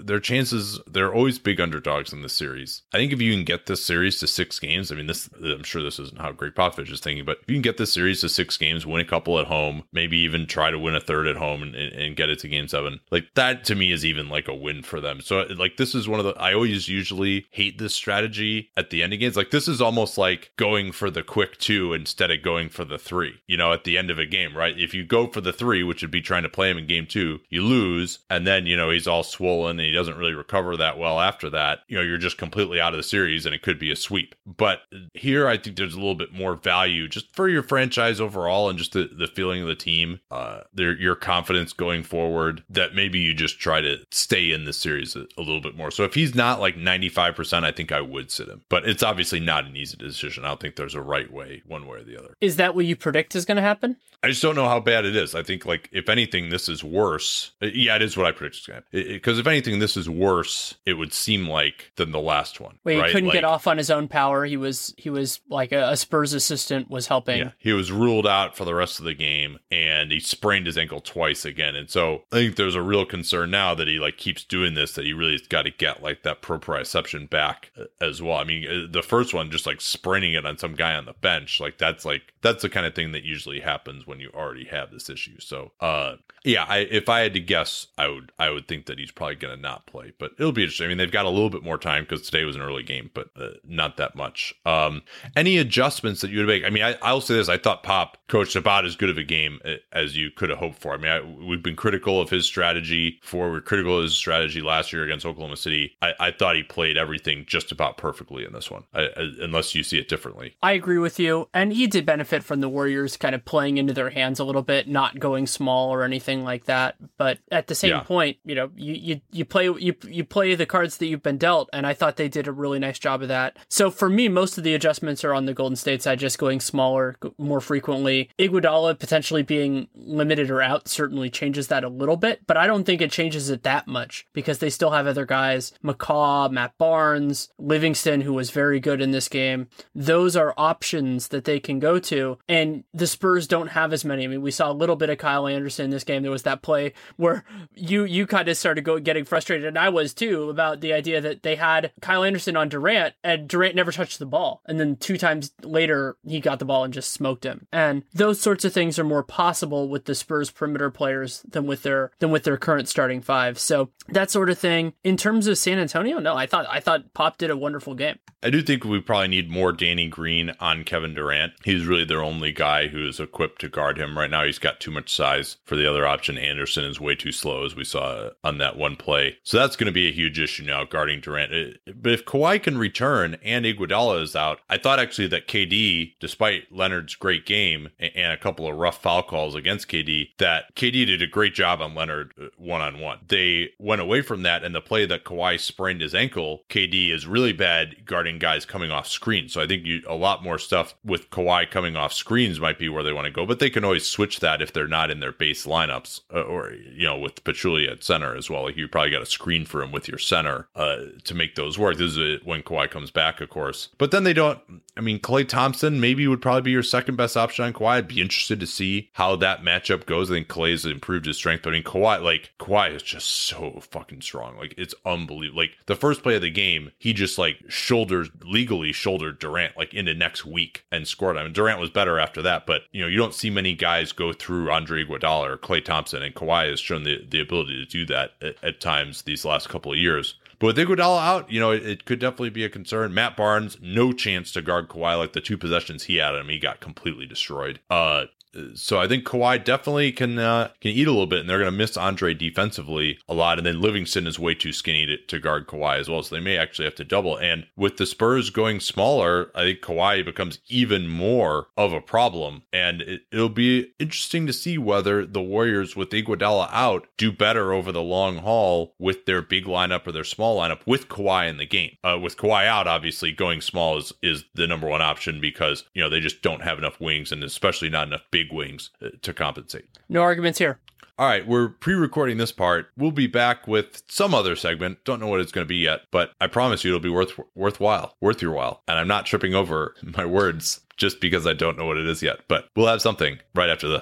their chances, they're always big underdogs in this series. I think if you can get this series to six games, I mean, this, I'm sure this isn't how Greg Popovich is thinking, but if you can get this series to six games, win a couple at home, maybe even try to win a third at home and, and, and get it to game seven, like that to me is even like a win for them. So like, this is one of the, I always usually hate this strategy at the end of games. Like this is almost like going for the quick two instead of going for the three, you know, at the end of a game, right? If you go for the three, which would be trying to play him in game two, you lose. And then, you know, he's all swollen and he doesn't really recover that well after that. You know, you're just completely out of the series and it could be a sweep. But here, I think there's a little bit more value just for your franchise overall and just the, the feeling of the team, uh, their, your confidence going forward, that maybe you just try to stay in the series a, a little bit more. So if he's not like ninety-five percent, I think I would sit him. But it's obviously not an easy decision. I don't think there's a right way, one way or the other. Is that what you predict is going to happen? I just don't know how bad it is. I think, like, if anything, this is worse. Yeah, it is what I predict is going to happen. Because if anything, this is worse, it would seem like, than the last one. Wait, right? he couldn't like, get off on his own power. He was, he was like a, a Spurs assistant was helping. Yeah, he was ruled out for the rest of the game, and he sprained his ankle twice again. And so I think there's a real concern now that he, like, keeps doing this, that he really has got to get, like, that proprioception back as well. I mean, the first one, just, like, spraining it on some guy on the bench, like, that's, like, that's the kind of thing that usually happens when you already have this issue. So, uh, yeah, I, if I had to guess, I would I would think that he's probably going to not play, but it'll be interesting. I mean, they've got a little bit more time because today was an early game, but uh, not that much. Um, any adjustments that you would make? I mean, I, I'll say this. I thought Pop coached about as good of a game as you could have hoped for. I mean, I, we've been critical of his strategy before. We were critical of his strategy last year against Oklahoma City. I, I thought he played everything just about perfectly in this one, I, I, unless you see it differently. I agree with you. And he did benefit from the Warriors kind of playing into their hands a little bit, not going small or anything like that. But at the same yeah. point, you know, you, you, you play you you play the cards that you've been dealt, and I thought they did a really nice job of that. So for me, most of the adjustments are on the Golden State side, just going smaller more frequently. Iguodala potentially being limited or out certainly changes that a little bit, but I don't think it changes it that much because they still have other guys, McCaw, Matt Barnes, Livingston, who was very good in this game. Those are options that they can go to, and the Spurs don't have as many. I mean, we saw a little bit of Kyle Anderson in this game. There was that play where you you kind of started go, getting frustrated, and I was too, about the idea that they had Kyle Anderson on Durant, and Durant never touched the ball. And then two times later, he got the ball and just smoked him. And those sorts of things are more possible with the Spurs perimeter players than with their than with their current starting five. So that sort of thing. In terms of San Antonio, no, I thought I thought Pop did a wonderful game. I do think we probably need more Danny Green on Kevin Durant. He's really their only guy who is equipped to guard him. Right now, he's got too much size for the other option. Anderson is way too slow, as we saw on that one play. So that's going to be a huge issue now, guarding Durant. But if Kawhi can return and Iguodala is out, I thought actually that K D, despite Leonard's great game and a couple of rough foul calls against K D, that K D did a great job on Leonard one-on-one. They went away from that, and the play that Kawhi sprained his ankle, K D is really bad guarding guys coming off screens. So I think you, a lot more stuff with Kawhi coming off screens might be where they want to go, but they can always switch that if they're not in their base lineups, uh, or, you know, with Pachulia at center as well. Like, you probably got a screen for him with your center uh, to make those work. This is when Kawhi comes back, of course. But then they don't, I mean, Klay Thompson maybe would probably be your second best option on Kawhi. I'd be interested to see how that matchup goes. I think Klay's improved his strength, but I mean, Kawhi, like, Kawhi is just so fucking strong. Like, it's unbelievable. Like, the first play of the game, he just, like, shouldered, legally shouldered Durant, like, into next week and scored. I mean, Durant was better after that, but, you know, you don't see many guys go through Andre Iguodala or Klay Thompson, and Kawhi has shown the, the ability to do that at, at times these last couple of years. But with Iguodala out, you know, it, it could definitely be a concern. Matt Barnes, no chance to guard Kawhi. Like, the two possessions he had on him, he got completely destroyed. Uh, So I think Kawhi definitely can uh, can eat a little bit, and they're going to miss Andre defensively a lot. And then Livingston is way too skinny to, to guard Kawhi as well, so they may actually have to double. And with the Spurs going smaller, I think Kawhi becomes even more of a problem. And it, it'll be interesting to see whether the Warriors, with Iguodala out, do better over the long haul with their big lineup or their small lineup with Kawhi in the game. Uh, with Kawhi out, obviously, going small is, is the number one option because, you know, they just don't have enough wings, and especially not enough big wings to compensate. No arguments here. All right, we're pre-recording this part. We'll be back with some other segment. Don't know what it's going to be yet, but I promise you it'll be worth worthwhile, worth your while. And I'm not tripping over my words just because I don't know what it is yet, but we'll have something right after this.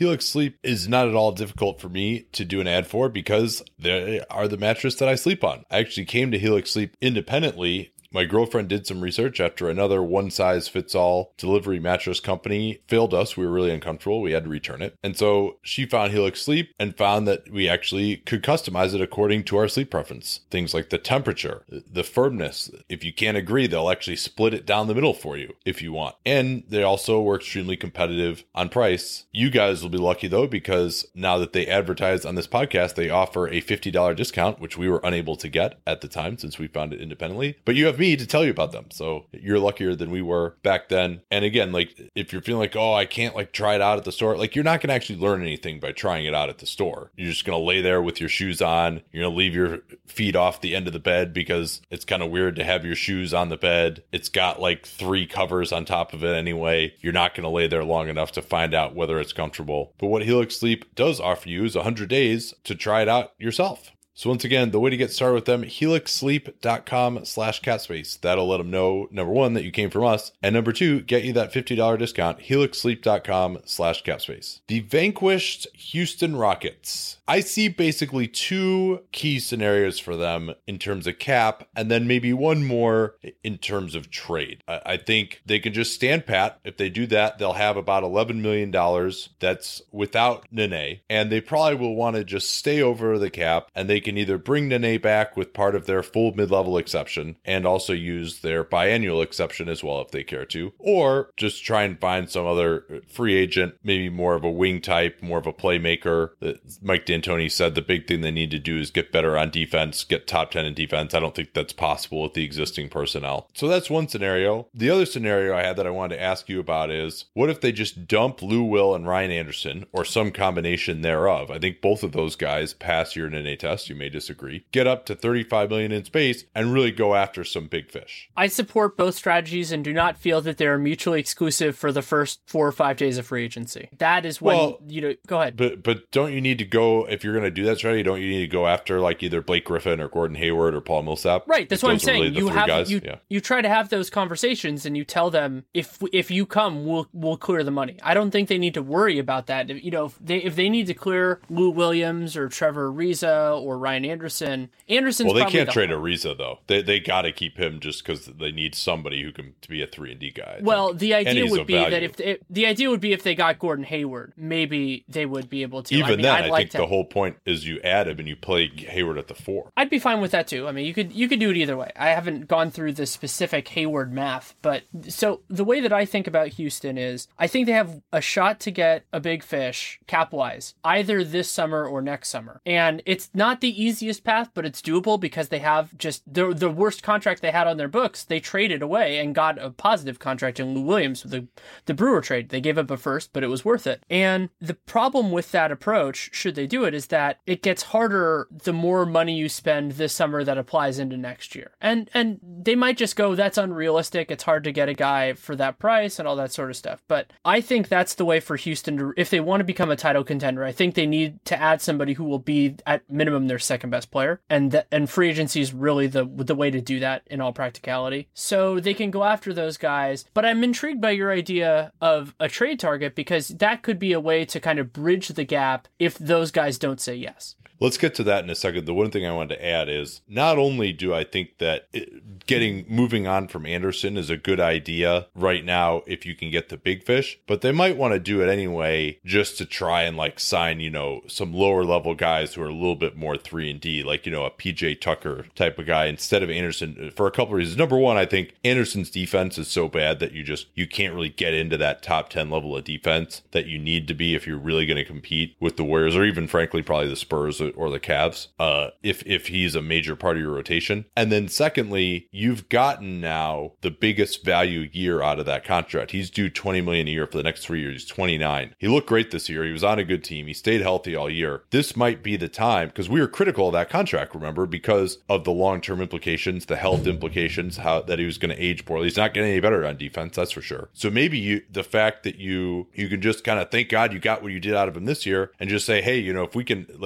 Helix Sleep is not at all difficult for me to do an ad for because they are the mattress that I sleep on. I actually came to Helix Sleep independently. My girlfriend did some research after another one-size-fits-all delivery mattress company failed us. We were really uncomfortable. We had to return it. And so she found Helix Sleep and found that we actually could customize it according to our sleep preference. Things like the temperature, the firmness. If you can't agree, they'll actually split it down the middle for you if you want. And they also were extremely competitive on price. You guys will be lucky, though, because now that they advertise on this podcast, they offer a fifty dollars discount, which we were unable to get at the time since we found it independently. But you have me to tell you about them. So you're luckier than we were back then. And again, like if you're feeling like, oh, I can't like try it out at the store, like you're not going to actually learn anything by trying it out at the store. You're just going to lay there with your shoes on. You're going to leave your feet off the end of the bed because it's kind of weird to have your shoes on the bed. It's got like three covers on top of it anyway. You're not going to lay there long enough to find out whether it's comfortable. But what Helix Sleep does offer you is one hundred days to try it out yourself. So once again, the way to get started with them, helixsleep.com slash catspace. That'll let them know, number one, that you came from us. And number two, get you that fifty dollars discount, helixsleep.com slash capspace. The vanquished Houston Rockets. I see basically two key scenarios for them in terms of cap, and then maybe one more in terms of trade. I, I think they can just stand pat. If they do that, they'll have about eleven million dollars. That's without Nene. And they probably will want to just stay over the cap, and they can either bring Nene back with part of their full mid-level exception and also use their biannual exception as well if they care to, or just try and find some other free agent, maybe more of a wing type, more of a playmaker. Mike D'Antoni said the big thing they need to do is get better on defense, get top ten in defense. I don't think that's possible with the existing personnel. So that's one scenario. The other scenario I had that I wanted to ask you about is, what if they just dump Lou Will and Ryan Anderson, or some combination thereof? I think both of those guys pass your Nene test. You may disagree. Get up to thirty-five million in space and really go after some big fish. I support both strategies and do not feel that they're mutually exclusive for the first four or five days of free agency. That is when, well, you know, go ahead. But but don't you need to go, if you're going to do that strategy, don't you need to go after like either Blake Griffin or Gordon Hayward or Paul Millsap? Right. That's what I'm saying. Really you have guys? you yeah. you try to have those conversations and you tell them, if if you come, we'll we'll clear the money. I don't think they need to worry about that. You know, if they if they need to clear Lou Williams or Trevor Ariza or Ryan Anderson. Anderson's well, they probably can't the trade Ariza though. They they got to keep him just because they need somebody who can to be a three and D guy. I well, think. the idea would be value. that if they, the idea would be if they got Gordon Hayward, maybe they would be able to. Even I mean, then, I'd I like think to, the whole point is you add him and you play Hayward at the four. I'd be fine with that too. I mean, you could you could do it either way. I haven't gone through the specific Hayward math, but so the way that I think about Houston is, I think they have a shot to get a big fish cap wise either this summer or next summer, and it's not the easiest path, but it's doable because they have just the the worst contract they had on their books. They traded away and got a positive contract in Lou Williams with the the Brewer trade. They gave up a first, but it was worth it. And the problem with that approach, should they do it, is that it gets harder the more money you spend this summer that applies into next year. And and they might just go, that's unrealistic. It's hard to get a guy for that price and all that sort of stuff. But I think that's the way for Houston to, if they want to become a title contender, I think they need to add somebody who will be at minimum their second best player. And that, and free agency is really the the way to do that in all practicality. So they can go after those guys. But I'm intrigued by your idea of a trade target because that could be a way to kind of bridge the gap if those guys don't say yes. Let's get to that in a second. The one thing I wanted to add is not only do I think that it, getting moving on from Anderson is a good idea right now if you can get the big fish, but they might want to do it anyway just to try and like sign, you know, some lower level guys who are a little bit more three and D, like, you know, a P J Tucker type of guy instead of Anderson for a couple of reasons. Number one, I think Anderson's defense is so bad that you just, you can't really get into that top ten level of defense that you need to be if you're really going to compete with the Warriors or even frankly probably the Spurs or the Cavs, uh, if if he's a major part of your rotation. And then secondly, you've gotten now the biggest value year out of that contract. He's due twenty million dollars a year for the next three years. He's twenty-nine. He looked great this year. He was on a good team. He stayed healthy all year. This might be the time, because we were critical of that contract, remember, because of the long-term implications, the health implications, how that he was going to age poorly. He's not getting any better on defense, that's for sure. So maybe you, the fact that you you can just kind of thank God you got what you did out of him this year and just say, hey, you know, if we can, like, this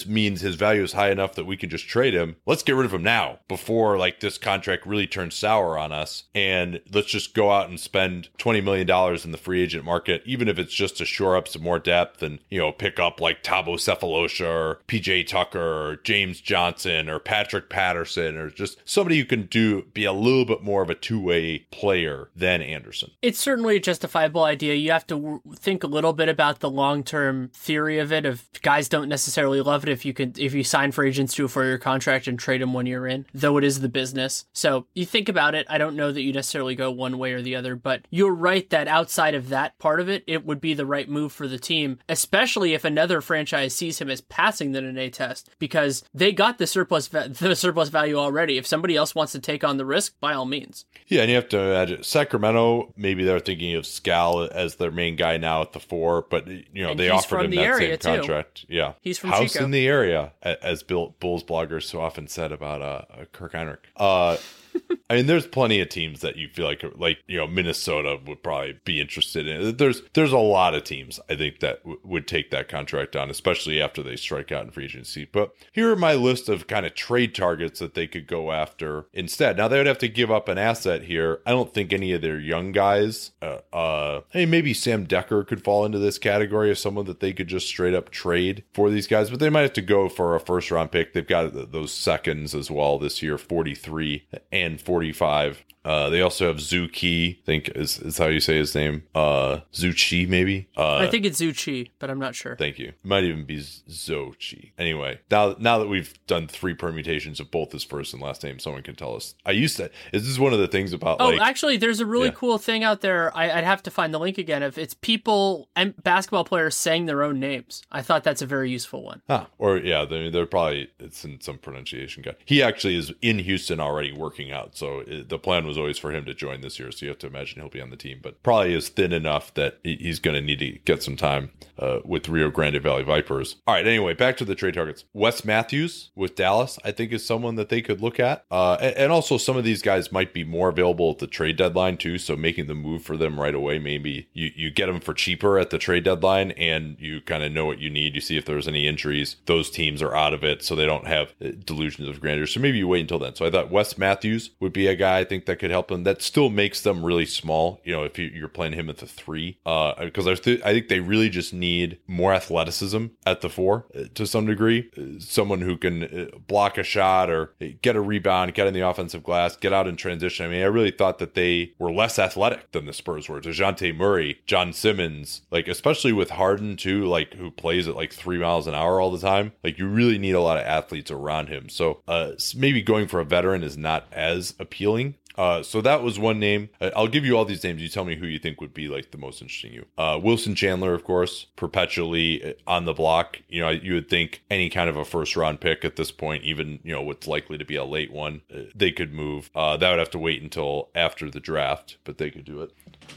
this means his value is high enough that we can just trade him. Let's get rid of him now before like this contract really turns sour on us. And let's just go out and spend twenty million dollars in the free agent market, even if it's just to shore up some more depth and, you know, pick up like Thabo Cephalosha or P J Tucker or James Johnson or Patrick Patterson or just somebody who can do be a little bit more of a two-way player than Anderson. It's certainly a justifiable idea. You have to w- think a little bit about the long-term theory of it. Of guys don't necessarily love it if you can if you sign free agents to a four-year contract and trade them when you're in, though it is the business. So you think about it. I don't know that you necessarily go one way or the other, but you're right that outside of that part of it, it would be the right move for the team, especially if another franchise sees him as passing the Nene test, because they got the surplus va- the surplus value already. If somebody else wants to take on the risk, by all means. Yeah, and you have to imagine Sacramento, maybe they're thinking of Scal as their main guy now at the four, but you know, and they offered him the that same too. contract. Yeah. He's from House Chico. in the area, as Bill, Bulls bloggers so often said about uh, Kirk Heinrich. Uh I mean, there's plenty of teams that you feel like, like, you know, Minnesota would probably be interested in. There's there's a lot of teams, I think, that w- would take that contract on, especially after they strike out in free agency. But here are my list of kind of trade targets that they could go after instead. Now, they would have to give up an asset here. I don't think any of their young guys, uh, uh hey, maybe Sam Decker could fall into this category of someone that they could just straight up trade for these guys, but they might have to go for a first round pick. They've got those seconds as well this year, forty-three and forty-five. Uh, they also have Zuki, I think is, is how you say his name. Uh, Zuchi, maybe? Uh, I think it's Zuchi, but I'm not sure. Thank you. It might even be Zochi. Anyway, now now that we've done three permutations of both his first and last name, someone can tell us. I used to, is this one of the things about Oh, like... actually, there's a really Yeah. cool thing out there. I, I'd have to find the link again. If it's people and basketball players saying their own names. I thought that's a very useful one. Huh. Or yeah, they're, they're probably, it's in some pronunciation guide. He actually is in Houston already working out, so it, the plan was always for him to join this year, so you have to imagine he'll be on the team, but probably is thin enough that he, he's going to need to get some time uh, with Rio Grande Valley Vipers. All right, anyway, back to the trade targets. Wes Matthews with Dallas, I think, is someone that they could look at. Uh, and, and also some of these guys might be more available at the trade deadline too, so making the move for them right away, maybe you, you get them for cheaper at the trade deadline and you kind of know what you need. You see if there's any injuries. Those teams are out of it, so they don't have delusions of grandeur. So maybe you wait until then. So I thought Wes Matthews would be a guy I think that could help them. That still makes them really small, you know, if you, you're playing him at the three, uh, because I, th- I think they really just need more athleticism at the four uh, to some degree. Uh, someone who can uh, block a shot or get a rebound, get in the offensive glass, get out in transition. I mean, I really thought that they were less athletic than the Spurs were. DeJounte Murray, John Simmons, like especially with Harden too, like who plays at like three miles an hour all the time. Like you really need a lot of athletes around him. So uh, maybe going for a veteran is not as appealing. Uh, so that was one name. I'll give you all these names. You tell me who you think would be like the most interesting you. Uh, Wilson Chandler, of course, perpetually on the block. You know, you would think any kind of a first round pick at this point, even, you know, what's likely to be a late one, they could move. Uh, that would have to wait until after the draft, but they could do it.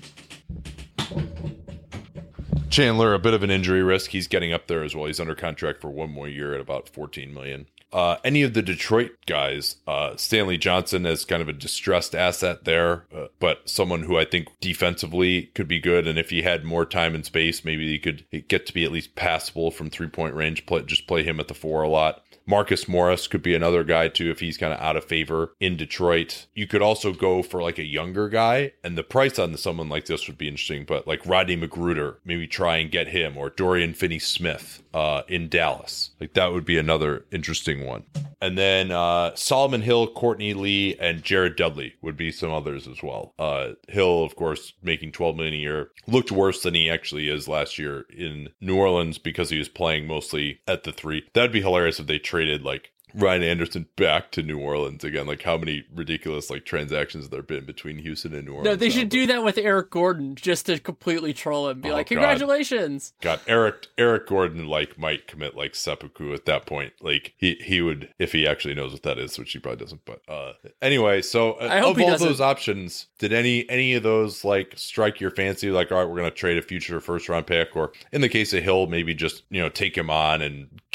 Chandler, a bit of an injury risk. He's getting up there as well. He's under contract for one more year at about fourteen million. Uh, any of the Detroit guys, uh, Stanley Johnson as kind of a distressed asset there, uh, but someone who I think defensively could be good. And if he had more time and space, maybe he could get to be at least passable from three-point range. Play, just play him at the four a lot. Marcus Morris could be another guy too if he's kind of out of favor in Detroit. You could also go for like a younger guy, and the price on someone like this would be interesting, but like Rodney McGruder, maybe try and get him, or Dorian Finney-Smith uh, in Dallas. Like that would be another interesting one. And then uh, Solomon Hill, Courtney Lee, and Jared Dudley would be some others as well. Uh, Hill, of course, making twelve million dollars a year, looked worse than he actually is last year in New Orleans because he was playing mostly at the three. That'd be hilarious if they traded like Ryan Anderson back to New Orleans again. Like how many ridiculous like transactions there have been between Houston and New Orleans. No, they now, should but... do that with Eric Gordon just to completely troll him. Be Oh, like, God. congratulations. God, Eric Eric Gordon like might commit like seppuku at that point. Like he he would, if he actually knows what that is, which he probably doesn't. But uh anyway, so uh, I hope of he all doesn't. those options, did any any of those like strike your fancy? Like, all right, we're gonna trade a future first round pick, or in the case of Hill, maybe just, you know, take him on and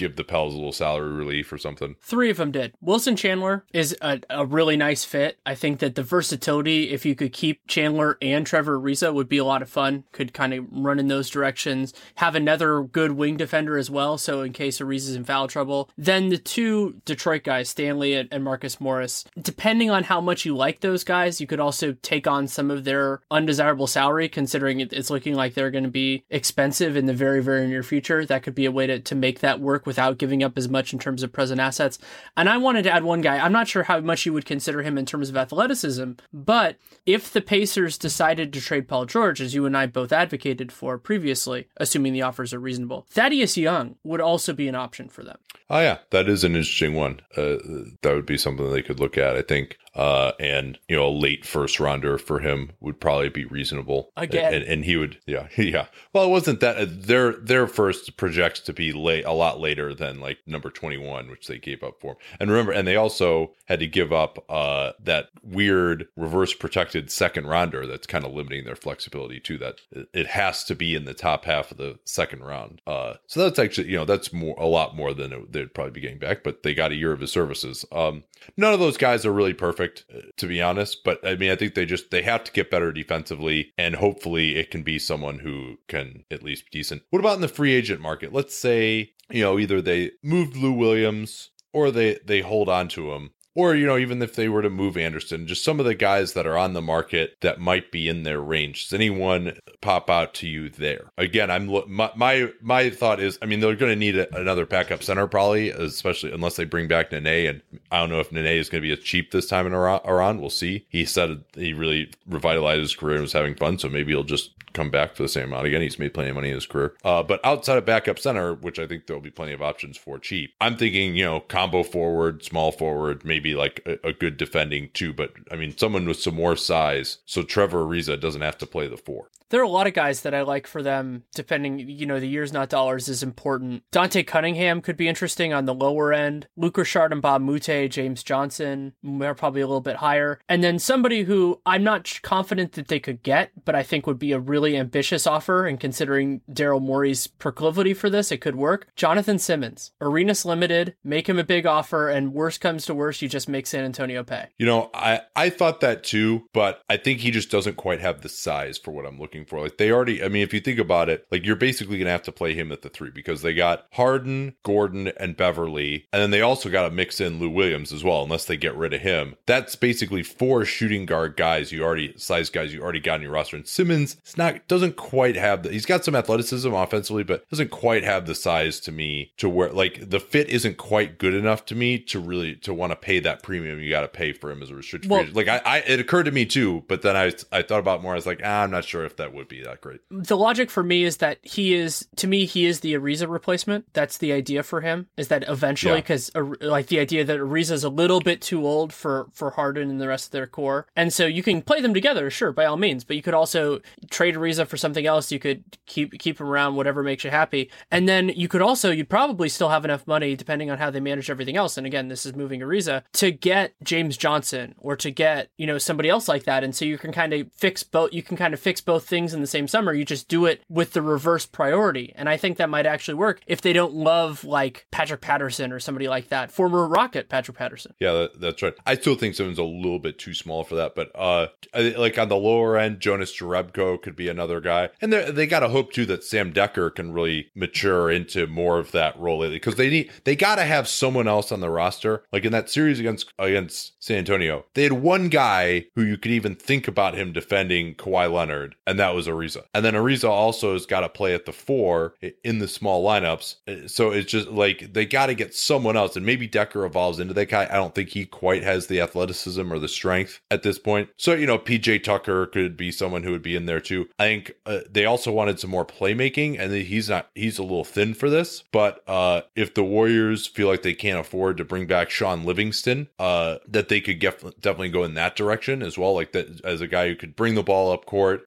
give the Pels a little salary relief or something. Three of them did. Wilson Chandler is a, a really nice fit. I think that the versatility, if you could keep Chandler and Trevor Ariza, would be a lot of fun. Could kind of run in those directions. Have another good wing defender as well, so in case Ariza's in foul trouble. Then the two Detroit guys, Stanley and, and Marcus Morris, depending on how much you like those guys, you could also take on some of their undesirable salary, considering it, it's looking like they're going to be expensive in the very, very near future. That could be a way to, to make that work without giving up as much in terms of present assets. And I wanted to add one guy. I'm not sure how much you would consider him in terms of athleticism, but if the Pacers decided to trade Paul George, as you and I both advocated for previously, assuming the offers are reasonable, Thaddeus Young would also be an option for them. Oh, yeah, that is an interesting one. Uh, that would be something they could look at, I think. Uh, and, you know, a late first rounder for him would probably be reasonable. Again. And, and he would, yeah, yeah. Well, it wasn't that. Uh, their their first projects to be late, a lot later than like number twenty-one, which they gave up for him. And remember, and they also had to give up uh, that weird reverse protected second rounder that's kind of limiting their flexibility too. That it has to be in the top half of the second round. Uh, so that's actually, you know, that's more a lot more than it, they'd probably be getting back, but they got a year of his services. Um, none of those guys are really perfect, to be honest, but I mean, I think they just they have to get better defensively, and hopefully it can be someone who can at least be decent. What about in the free agent market? Let's say, you know, either they moved Lou Williams or they they hold on to him. Or, you know, even if they were to move Anderson, just some of the guys that are on the market that might be in their range. Does anyone pop out to you there? Again, I'm my my, my thought is, I mean, they're going to need a, another backup center probably, especially unless they bring back Nene. And I don't know if Nene is going to be as cheap this time in Iran. We'll see. He said he really revitalized his career and was having fun, so maybe he'll just come back for the same amount again. He's made plenty of money in his career. Uh, but outside of backup center, which I think there'll be plenty of options for cheap, I'm thinking, you know, combo forward, small forward, maybe like a, a good defending too. But I mean, someone with some more size, so Trevor Ariza doesn't have to play the four. There are a lot of guys that I like for them, depending, you know, the years, not dollars is important. Dante Cunningham could be interesting on the lower end. Luke Richard and Bob Mute, James Johnson, are probably a little bit higher. And then somebody who I'm not confident that they could get, but I think would be a really ambitious offer, and considering Daryl Morey's proclivity for this, it could work. Jonathan Simmons, Arenas Limited, make him a big offer, and worst comes to worst, you just make San Antonio pay. You know, I, I thought that too, but I think he just doesn't quite have the size for what I'm looking for. Like they already, I mean, if you think about it, like you're basically going to have to play him at the three because they got Harden, Gordon, and Beverly. And then they also got to mix in Lou Williams as well, unless they get rid of him. That's basically four shooting guard guys you already, size guys you already got in your roster. And Simmons, it's not, doesn't quite have the, he's got some athleticism offensively, but doesn't quite have the size to me to where like the fit isn't quite good enough to me to really, to want to pay that premium you got to pay for him as a restricted well, free agent. Like I, I, it occurred to me too, but then I, I thought about it more. I was like, ah, I'm not sure if that would be that great. The logic for me is that he is, to me, he is the Ariza replacement. That's the idea for him, is that eventually, because yeah. like the idea that Ariza is a little bit too old for, for Harden and the rest of their core. And so you can play them together, sure, by all means, but you could also trade Ariza for something else. You could keep, keep him around, whatever makes you happy. And then you could also, you'd probably still have enough money, depending on how they manage everything else. And again, this is moving Ariza, to get James Johnson or to get, you know, somebody else like that. And so you can kind of fix both, you can kind of fix both things in the same summer. You just do it with the reverse priority. And I think that might actually work if they don't love like Patrick Patterson or somebody like that, former Rocket Patrick Patterson. Yeah, that, that's right. I still think Simmons a little bit too small for that, but uh, like on the lower end, Jonas Jerebko could be another guy. And they got to hope too that Sam Decker can really mature into more of that role lately, because they need, they got to have someone else on the roster. Like in that series against against San Antonio, they had one guy who you could even think about him defending Kawhi Leonard, and that was Ariza. And then Ariza also has got to play at the four in the small lineups. So it's just like they got to get someone else, and maybe Decker evolves into that guy. I don't think he quite has the athleticism or the strength at this point. So, you know, P J Tucker could be someone who would be in there too. I think uh, they also wanted some more playmaking, and he's not, he's a little thin for this. But uh, if the Warriors feel like they can't afford to bring back Sean Livingston, uh, that they could get, definitely go in that direction as well. Like that as a guy who could bring the ball up court, get into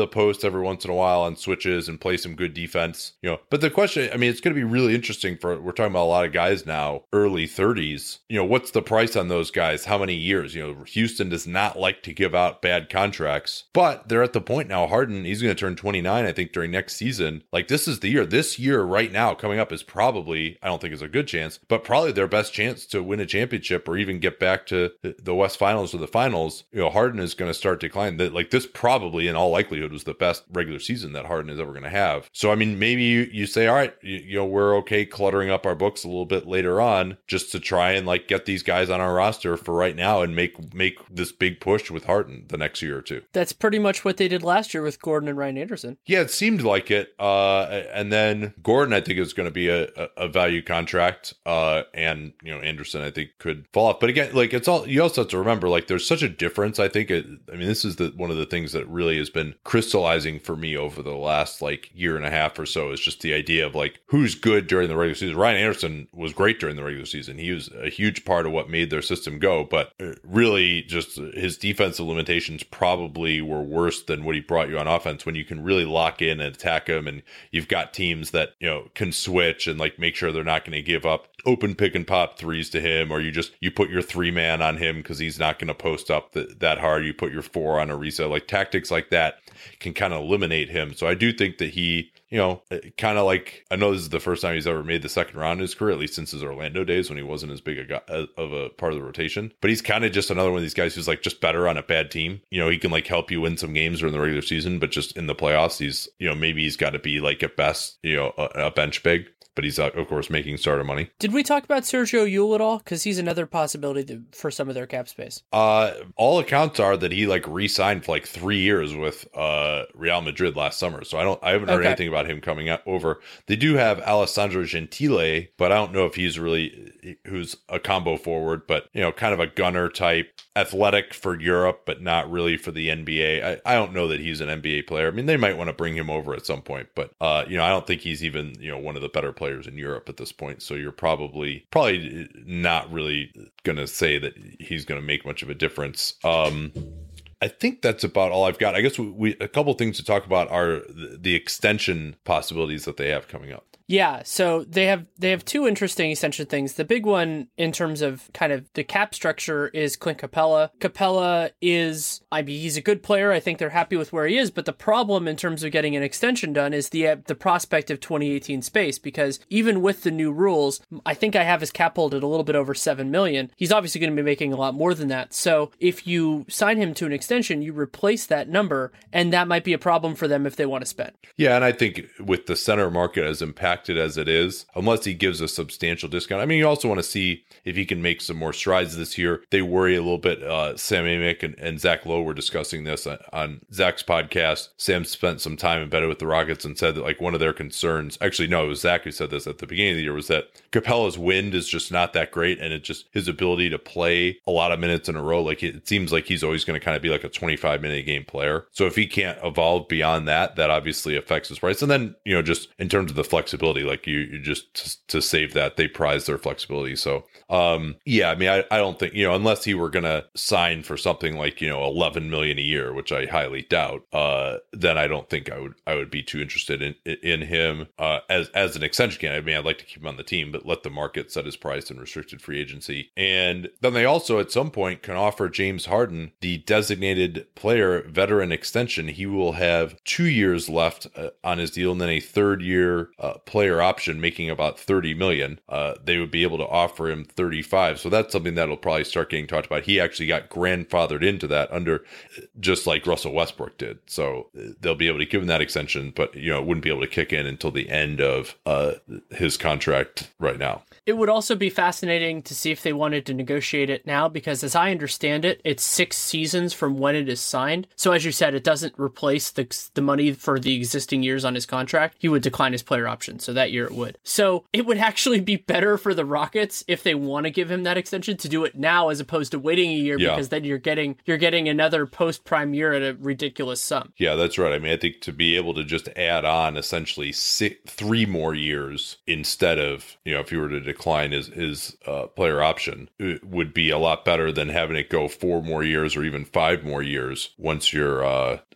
the post every once in a while on switches and play some good defense, you know. But the question, I mean, it's going to be really interesting for, we're talking about a lot of guys now, early thirties, you know, what's the price on those guys? How many years? You know, Houston does not like to give out bad contracts, but they're at the point now, Harden, he's going to turn twenty-nine, I think, during next season. Like, this is the year, this year right now coming up is probably, I don't think is a good chance, but probably their best chance to win a championship or even get back to the West Finals or the finals. You know, Harden is going to start declining. That, like, this probably in all likelihood was the best regular season that Harden is ever going to have. So, I mean, maybe you, you say, all right, you, you know, we're okay cluttering up our books a little bit later on just to try and like get these guys on our roster for right now and make make this big push with Harden the next year or two. That's pretty much what they did last year with Gordon and Ryan Anderson. Yeah, it seemed like it. Uh, and then Gordon, I think, is going to be a, a value contract. Uh, and, you know, Anderson, I think, could fall off. But again, like, it's all, you also have to remember, like, there's such a difference. I think, it, I mean, this is the one of the things that really has been crystallizing for me over the last, like, year and a half or so is just the idea of, like, who's good during the regular season. Ryan Anderson was great during the regular season. He was a huge part of what made their system go. But really, just his defensive limitations probably were worse than what he brought you on offense when you can really lock in and attack him. And you've got teams that, you know, can switch and like make sure they're not going to give up open pick and pop threes to him, or you just, you put your three man on him because he's not going to post up the, that hard. You put your four on a reset, like tactics like that can kind of eliminate him. So I do think that he, you know, kind of like, I know this is the first time he's ever made the second round in his career, at least since his Orlando days when he wasn't as big a guy, of a part of the rotation. But he's kind of just another one of these guys who's like just better on a bad team. You know, he can like help you win some games during the regular season, but just in the playoffs, he's, you know, maybe he's got to be like at best, you know, a, a bench big. But he's, uh, of course, making starter money. Did we talk about Sergio Llull at all? Because he's another possibility to, for some of their cap space. Uh, all accounts are that he like re-signed for like three years with uh, Real Madrid last summer. So I don't, I haven't heard okay. anything about him coming out over. They do have Alessandro Gentile, but I don't know if he's really who's a combo forward. But you know, kind of a gunner type, athletic for Europe, but not really for the N B A. I, I don't know that he's an N B A player. I mean, they might want to bring him over at some point, but uh, you know, I don't think he's even you know one of the better players players in Europe at this point. So you're probably probably not really going to say that he's going to make much of a difference. Um, I think that's about all I've got. I guess we, we a couple things to talk about are the, the extension possibilities that they have coming up. Yeah, so they have they have two interesting extension things. The big one in terms of kind of the cap structure is Clint Capella. Capella is, I mean, he's a good player. I think they're happy with where he is, but the problem in terms of getting an extension done is the uh, the prospect of twenty eighteen space, because even with the new rules, I think I have his cap hold at a little bit over seven million. He's obviously going to be making a lot more than that. So if you sign him to an extension, you replace that number, and that might be a problem for them if they want to spend. Yeah, and I think with the center market as impacted as it is, unless he gives a substantial discount. I mean, you also want to see if he can make some more strides this year. They worry a little bit. Uh, Sam Amick and, and Zach Lowe were discussing this on, on Zach's podcast. Sam spent some time embedded with the Rockets and said that like one of their concerns, actually, no, it was Zach who said this at the beginning of the year, was that Capella's wind is just not that great. And it just, his ability to play a lot of minutes in a row, like it, it seems like he's always going to kind of be like a twenty-five minute a game player. So if he can't evolve beyond that, that obviously affects his price. And then, you know, just in terms of the flexibility, like you, you just to, to save that, they prize their flexibility. So, um, yeah, I mean, I, I don't think, you know, unless he were going to sign for something like, you know, eleven million a year, which I highly doubt, uh, then I don't think I would, I would be too interested in, in him, uh, as, as an extension candidate. I mean, I'd like to keep him on the team, but let the market set his price in restricted free agency. And then they also at some point can offer James Harden the designated player veteran extension. He will have two years left uh, on his deal and then a third year, uh, player option making about thirty million. Uh, they would be able to offer him thirty-five. So that's something that'll probably start getting talked about. He actually got grandfathered into that under just like Russell Westbrook did. So they'll be able to give him that extension, but you know, it wouldn't be able to kick in until the end of uh, his contract right now. It would also be fascinating to see if they wanted to negotiate it now, because as I understand it, it's six seasons from when it is signed. So as you said, it doesn't replace the the money for the existing years on his contract. He would decline his player option. So that year it would. So it would actually be better for the Rockets if they want to give him that extension to do it now as opposed to waiting a year, yeah. because then you're getting you're getting another post-prime year at a ridiculous sum. Yeah, that's right. I mean, I think to be able to just add on essentially six, three more years instead of, you know, if you were to decline his, his uh, player option, it would be a lot better than having it go four more years or even five more years once you're uh,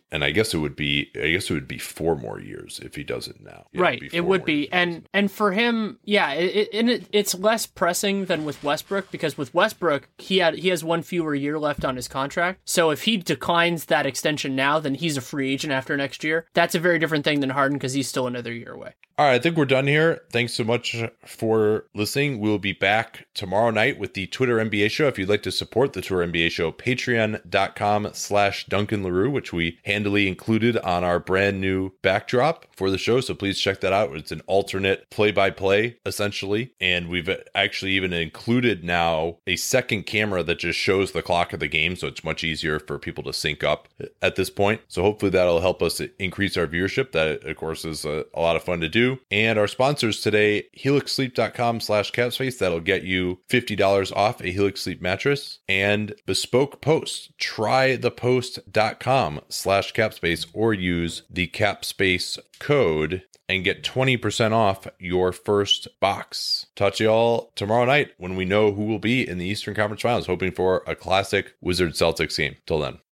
And I guess it would be, I guess it would be four more years if he does it now. Yeah, right. It would be. And, and for him, yeah, it, it, it, it's less pressing than with Westbrook, because with Westbrook, he had, he has one fewer year left on his contract. So if he declines that extension now, then he's a free agent after next year. That's a very different thing than Harden, because he's still another year away. All right, I think we're done here. Thanks so much for listening. We'll be back tomorrow night with the Twitter N B A show. If you'd like to support the Twitter N B A show, patreon.com slash Duncan LaRue, which we handily included on our brand new backdrop for the show. So please check that out. It's an alternate play-by-play, essentially. And we've actually even included now a second camera that just shows the clock of the game. So it's much easier for people to sync up at this point. So hopefully that'll help us increase our viewership. That, of course, is a, a lot of fun to do. And our sponsors today, helixsleep.com slash capspace. That'll get you fifty dollars off a Helix Sleep mattress. And Bespoke Post, trythepost.com slash capspace, or use the capspace code and get twenty percent off your first box. Talk to y'all tomorrow night when we know who will be in the Eastern Conference Finals, hoping for a classic Wizards Celtics game. Till then.